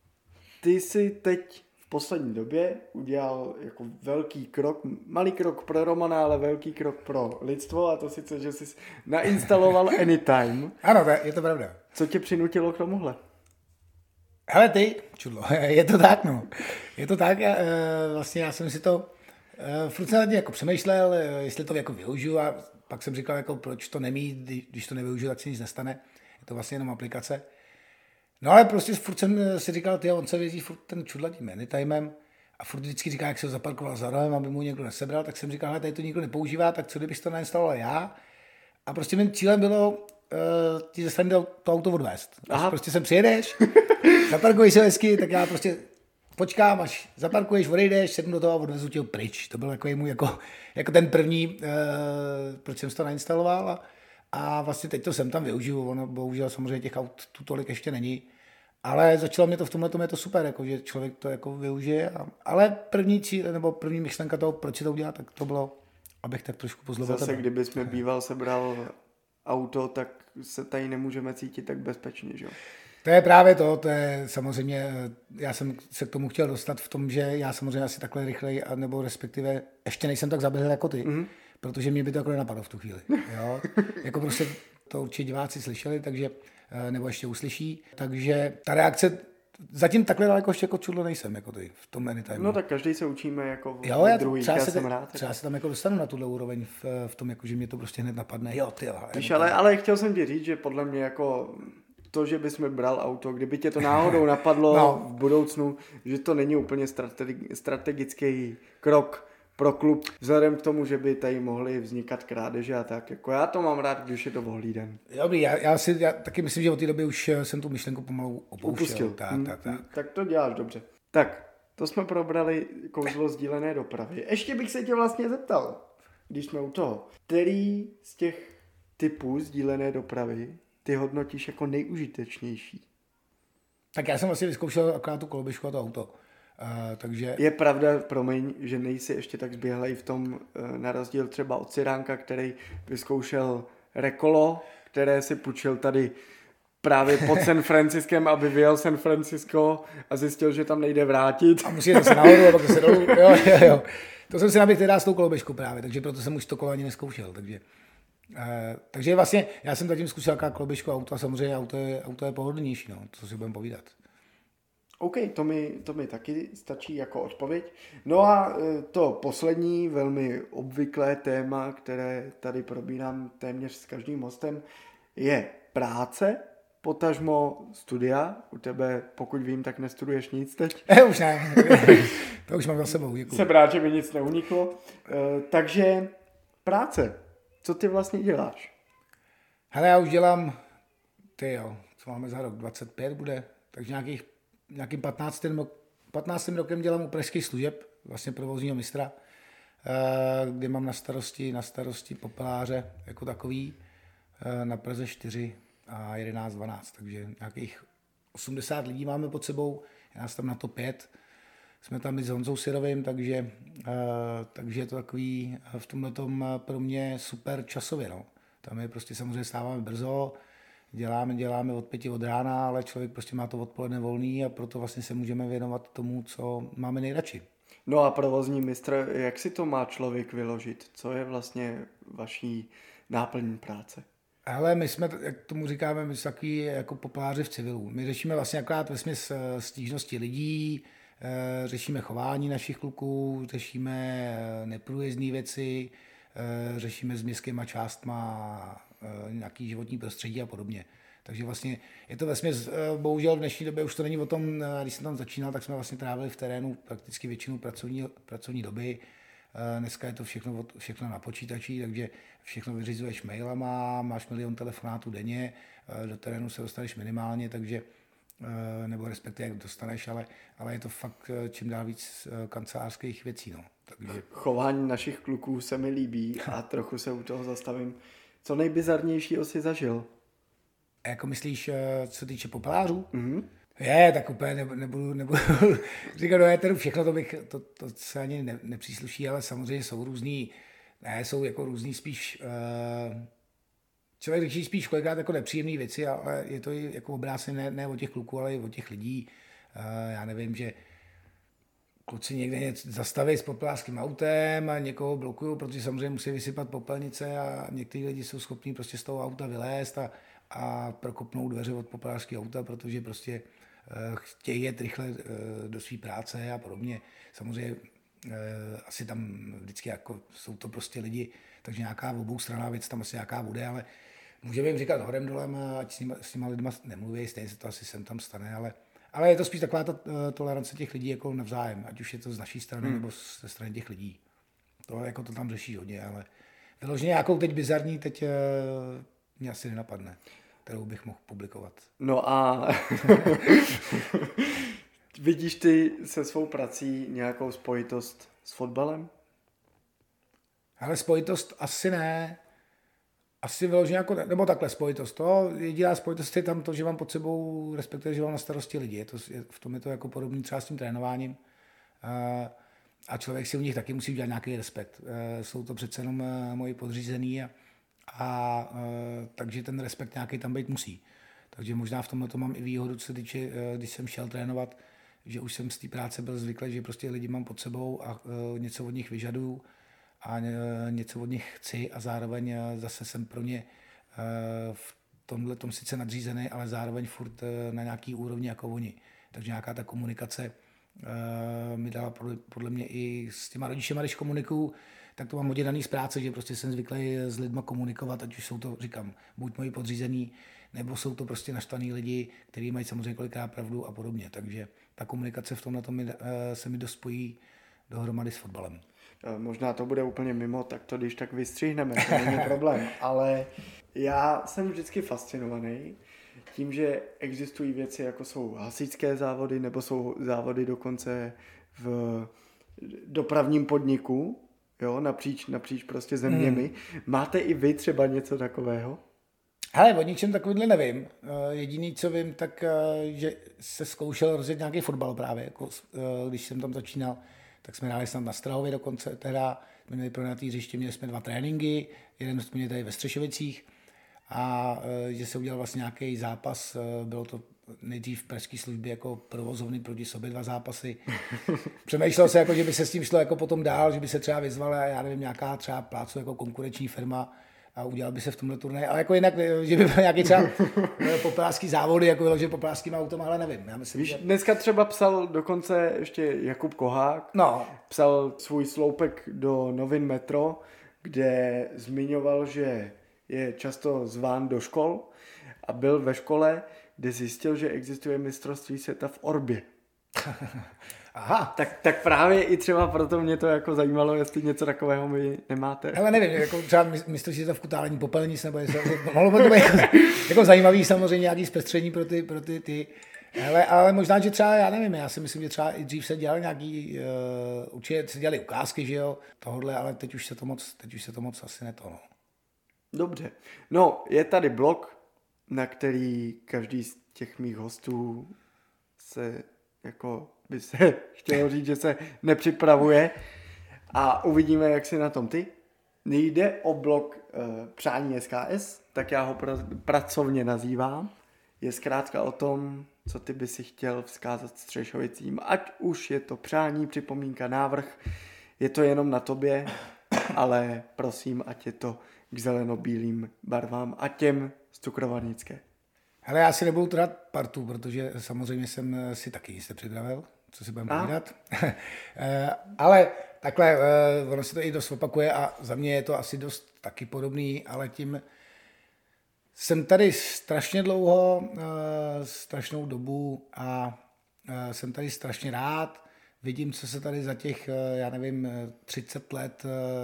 Speaker 1: ty si teď v poslední době udělal jako velký krok, malý krok pro Romana, ale velký krok pro lidstvo, a to sice, že jsi nainstaloval Anytime.
Speaker 2: Ano, je to pravda.
Speaker 1: Co tě přinutilo k tomuhle?
Speaker 2: Hele ty, čudlo, je to tak, no. Je to tak, vlastně já jsem si to furt jsem jako přemýšlel, jestli to jako využiju, a pak jsem říkal, jako proč to nemít, když to nevyužiju, tak si nic nestane. Je to vlastně jenom aplikace. No ale prostě furt jsem si říkal, on se vězí furt ten čudla tím Anytimem a furt vždycky říká, jak se ho zaparkoval za rohem, aby mu někdo nesebral, tak jsem říkal, tady to nikdo nepoužívá, tak co kdybych to nainstaloval já. A prostě mým cílem bylo ti ze strany to auto odvést. Až prostě sem přijedeš, zaparkuješ se hezky, tak já prostě počkám, až zaparkuješ, odejdeš, sednu do toho a odvezu tě pryč. To byl jako můj jako ten první, proč jsem to nainstaloval. A vlastně teď to jsem tam využiju. Ono bohužel samozřejmě těch aut tu tolik ještě není. Ale začalo mě to v tomhle, je to super, jako, že člověk to jako využije. Ale první cíl, nebo první myšlenka toho, proč si to udělat, tak to bylo, abych tak trošku pozlobil.
Speaker 1: Zase, kdyby jsme býval sebral auto, tak se tady nemůžeme cítit tak bezpečně, že jo?
Speaker 2: To je právě to je samozřejmě, já jsem se k tomu chtěl dostat v tom, že já samozřejmě asi takhle rychleji, nebo respektive ještě nejsem tak zaběhl jako ty, protože mě by to jako nenapadlo v tu chvíli. Jo? Jako prostě to určitě diváci slyšeli, takže, nebo ještě uslyší, takže ta reakce, zatím takhle daleko ještě jako čudlo nejsem, jako ty v tom Anytime.
Speaker 1: No tak každý se učíme jako
Speaker 2: jo,
Speaker 1: druhý, já jsem rád.
Speaker 2: Třeba se tam jako dostanu na tuhle úroveň v tom, jako, že mě to prostě hned napadne, jo, ty.
Speaker 1: Víš, ale chtěl jsem ti říct, že podle mě jako to, že bys bral auto, kdyby tě to náhodou napadlo v budoucnu, že to není úplně strategický krok pro klub, vzhledem k tomu, že by tady mohly vznikat krádeže a tak. Jako já to mám rád, když je to vohlíden.
Speaker 2: Dobrý, já taky myslím, že od té doby už jsem tu myšlenku pomalu opouštěl.
Speaker 1: Tak to děláš dobře. Tak, to jsme probrali kouzlo sdílené dopravy. Ještě bych se tě vlastně zeptal, když jsme u toho, který z těch typů sdílené dopravy ty hodnotíš jako nejužitečnější?
Speaker 2: Tak já jsem vlastně vyzkoušel akorát tu koloběžku a to auto. Takže...
Speaker 1: Je pravda, promiň, že nejsi ještě tak zběhlej v tom, na rozdíl třeba od Cyránka, který vyzkoušel Rekolo, které si půjčil tady právě pod San Franciskem, aby vyjel San Francisco a zjistil, že tam nejde vrátit.
Speaker 2: A musí zase nahoru a pak se dolů. Jo. To jsem si naběhl teda s tou koloběžkou právě, takže proto jsem už to kolo ani neskoušel. Takže vlastně já jsem zatím zkusil jaká koloběžku auto a samozřejmě auto je pohodlnější, no, co si budeme povídat.
Speaker 1: OK, to mi taky stačí jako odpověď. No a to poslední, velmi obvyklé téma, které tady probírám téměř s každým hostem, je práce, potažmo studia. U tebe, pokud vím, tak nestuduješ nic teď.
Speaker 2: Už ne, to už mám za sebou. Děkuji.
Speaker 1: Jsem rád, že mi nic neuniklo. Takže práce, co ty vlastně děláš?
Speaker 2: Hele, já už dělám, co máme za rok, 25 bude, takže nějakým 15. rokem dělám u pražských služeb, vlastně provozního mistra, kde mám na starosti popeláře jako takový, na Praze 4 a 11, 12, takže nějakých 80 lidí máme pod sebou, já nás tam na to 5, jsme tam i s Honzou Syrovým, takže je to takový v tomhletom pro mě super časově, no. Tam je prostě samozřejmě stáváme brzo, děláme od 5 od rána, ale člověk prostě má to odpoledne volný a proto vlastně se můžeme věnovat tomu, co máme nejradši.
Speaker 1: No a provozní mistr, jak si to má člověk vyložit? Co je vlastně vaší náplní práce?
Speaker 2: Ale my jsme, jak tomu říkáme, my jsme takový jako popeláři v civilu. My řešíme vlastně akorát vesměs stížnosti lidí, řešíme chování našich kluků, řešíme neprůjezdné věci, řešíme s městskýma částma nějaký životní prostředí a podobně. Takže vlastně je to vesměs, bohužel v dnešní době už to není o tom, když jsem tam začínal, tak jsme vlastně trávili v terénu prakticky většinu pracovní doby. Dneska je to všechno na počítači, takže všechno vyřizuješ mailama, máš milion telefonátů denně, do terénu se dostaneš minimálně, takže nebo respektive jak dostaneš, ale je to fakt čím dál víc kancelářských věcí. No. Takže...
Speaker 1: Chování našich kluků se mi líbí a trochu se u toho zastavím. Co nejbizarnějšího si zažil?
Speaker 2: Jako myslíš, co týče popelářů?
Speaker 1: Mm-hmm.
Speaker 2: Tak úplně nebudu říkat do éteru všechno, to se ani nepřísluší, ale samozřejmě jsou různý spíš, člověk řeší spíš kolikrát jako nepříjemné věci, ale je to i jako obrácené ne od těch kluků, ale i od těch lidí. Já nevím, že kluci někde zastaví s popelářským autem a někoho blokují, protože samozřejmě musí vysypat popelnice a někteří lidi jsou schopní prostě z toho auta vylézt a prokopnout dveře od popelářského auta, protože prostě chtějí jet rychle do své práce a podobně. Samozřejmě asi tam vždycky jako jsou to prostě lidi, takže nějaká oboustranná věc tam asi nějaká bude, ale můžeme jim říkat horem dolem, ať s těma lidma nemluví, stejně se to asi sem tam stane, ale je to spíš taková ta tolerance těch lidí jako navzájem, ať už je to z naší strany nebo ze strany těch lidí. To tam řeší hodně, ale vyloženě nějakou teď bizarní, mě asi nenapadne, kterou bych mohl publikovat.
Speaker 1: No a vidíš ty se svou prací nějakou spojitost s fotbalem?
Speaker 2: Ale spojitost asi ne. Asi vyloženě jako, nebo takhle spojitost. To jediná spojitost je tam to, že mám pod sebou, respektive, že mám na starosti lidi. V tom je to jako podobný třeba s tím trénováním. A člověk si u nich taky musí udělat nějaký respekt. Jsou to přece jenom moji podřízení takže ten respekt nějaký tam být musí. Takže možná v tomhle to mám i výhodu, co se týče, když jsem šel trénovat, že už jsem z té práce byl zvyklý, že prostě lidi mám pod sebou a něco od nich vyžaduju a něco od nich chci a zároveň zase jsem pro ně v tomhle tom sice nadřízený, ale zároveň furt na nějaký úrovni jako oni. Takže nějaká ta komunikace mi dala podle mě i s těma rodičema, když komunikuju, tak to mám hodně daný z práce, že prostě jsem zvyklý s lidma komunikovat, ať už jsou to, říkám, buď moji podřízení, nebo jsou to prostě naštvaný lidi, kteří mají samozřejmě kolikrát pravdu a podobně. Takže ta komunikace v tomhle se mi dost spojí dohromady s fotbalem.
Speaker 1: Možná to bude úplně mimo, tak to když tak vystřihneme, to není problém. Ale já jsem vždycky fascinovaný tím, že existují věci, jako jsou hasičské závody, nebo jsou závody dokonce v dopravním podniku, jo, napříč prostě zeměmi. Máte i vy třeba něco takového?
Speaker 2: Hele, o ničem takovýhle nevím. Jediný, co vím, tak že se zkoušel rozjet nějaký fotbal právě. Jako, když jsem tam začínal, tak jsme hráli snad na Strahově dokonce. Teda jsme měli pronajatý hřiště, měli jsme 2 tréninky, jeden jsme měli tady ve Střešovicích a že se udělal vlastně nějaký zápas, bylo to nejdřív v pražské službě jako provozovny proti sobě 2 zápasy. Přemýšlel se, jako, že by se s tím šlo jako potom dál, že by se třeba vyzvala, já nevím, nějaká třeba plácu jako konkurenční firma a udělal by se v tomhle turnaji, ale jako jinak, že by byl nějaký třeba poplářský závody, jako vyloženě poplářským autom, ale nevím. Já myslím,
Speaker 1: víš, dneska třeba psal dokonce ještě Jakub Kohák, psal svůj sloupek do novin Metro, kde zmiňoval, že je často zván do škol a byl ve škole, kde zjistil, že existuje mistrovství světa v orbě.
Speaker 2: Aha.
Speaker 1: Tak právě i třeba proto mě to jako zajímalo, jestli něco takového my nemáte.
Speaker 2: Ale nevím, jako třeba mistrovství světa v kutálení popelnic, nebo mohlo by to být jako zajímavý samozřejmě nějaký zpestření pro ty. Ale možná, že třeba, já nevím, já si myslím, že třeba i dřív se dělali nějaký, určitě se dělali ukázky, že jo, tohodle, ale teď už se to moc asi neto, no.
Speaker 1: Dobře. No, je tady blog, na který každý z těch mých hostů se jako by se chtělo říct, že se nepřipravuje a uvidíme, jak si na tom ty. Nejde o blog Přání SKS, tak já ho pracovně nazývám. Je zkrátka o tom, co ty by si chtěl vzkázat Střešovicím. Ať už je to přání, připomínka, návrh, je to jenom na tobě, ale prosím, ať je to k zelenobílým barvám a těm z Cukrovarnické.
Speaker 2: Hele, já si nebudu trhat partu, protože samozřejmě jsem si taky jistě připravil, co si budeme povídat. Ale takhle, ono se to i dost opakuje a za mě je to asi dost taky podobný, ale tím jsem tady strašně dlouho, strašnou dobu a jsem tady strašně rád. Vidím, co se tady za těch, já nevím, 30 let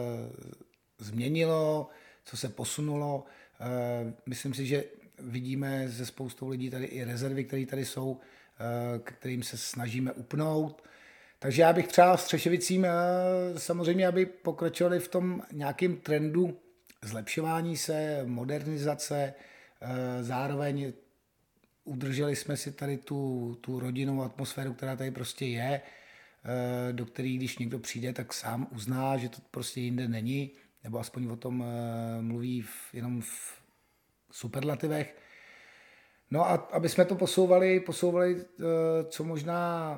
Speaker 2: změnilo, co se posunulo. Myslím si, že vidíme ze spoustou lidí tady i rezervy, které tady jsou, k kterým se snažíme upnout. Takže já bych přál Střešovicím samozřejmě, aby pokračovali v tom nějakém trendu zlepšování se, modernizace, zároveň udrželi jsme si tady tu rodinnou atmosféru, která tady prostě je, do který, když někdo přijde, tak sám uzná, že to prostě jinde není, nebo aspoň o tom mluví jenom v superlativech. No a aby jsme to posouvali co možná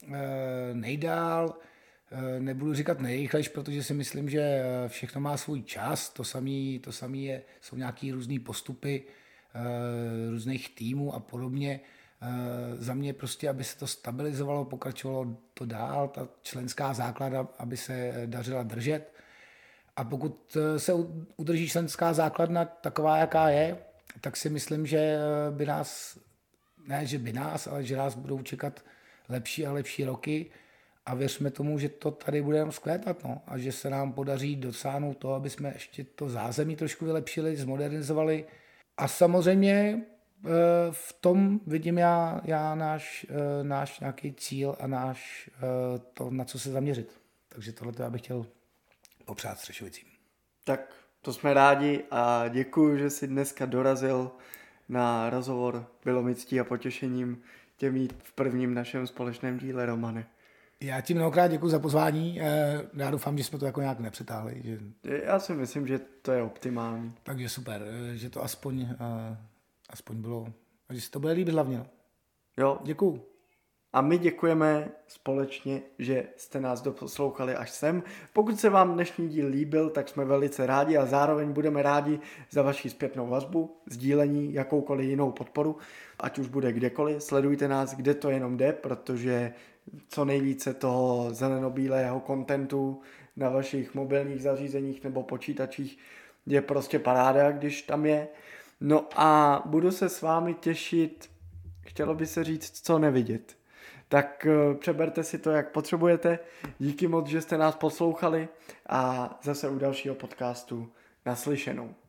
Speaker 2: nejdál, nebudu říkat nejrychlejš, protože si myslím, že všechno má svůj čas, to samé jsou nějaký různý postupy různých týmů a podobně. Za mě prostě, aby se to stabilizovalo, pokračovalo to dál, ta členská základa, aby se dařila držet. A pokud se udrží členská základna taková, jaká je, tak si myslím, že by nás, ne že by nás, ale že nás budou čekat lepší a lepší roky a věřme tomu, že to tady bude jenom vzkvétat, no, a že se nám podaří dosáhnout toho, aby jsme ještě to zázemí trošku vylepšili, zmodernizovali A samozřejmě v tom vidím já náš nějaký cíl a náš to, na co se zaměřit. Takže tohle já bych chtěl popřát Střešovicím.
Speaker 1: Tak to jsme rádi a děkuji, že jsi dneska dorazil na rozhovor. Bylo mi ctí a potěšením tě mít v prvním našem společném díle, Romane.
Speaker 2: Já ti mnohokrát děkuji za pozvání. Já doufám, že jsme to jako nějak nepřetáhli. Že...
Speaker 1: Já si myslím, že to je optimální.
Speaker 2: Takže super, že to aspoň bylo, a že si to bude líbit hlavně. No.
Speaker 1: Jo.
Speaker 2: Děkuju.
Speaker 1: A my děkujeme společně, že jste nás doposlouchali až sem. Pokud se vám dnešní díl líbil, tak jsme velice rádi a zároveň budeme rádi za vaši zpětnou vazbu, sdílení, jakoukoliv jinou podporu, ať už bude kdekoliv. Sledujte nás, kde to jenom jde, protože co nejvíce toho zelenobílého kontentu na vašich mobilních zařízeních nebo počítačích je prostě paráda, když tam je. No a budu se s vámi těšit, chtělo by se říct, co nevidět. Tak přeberte si to, jak potřebujete. Díky moc, že jste nás poslouchali a zase u dalšího podcastu naslyšenou.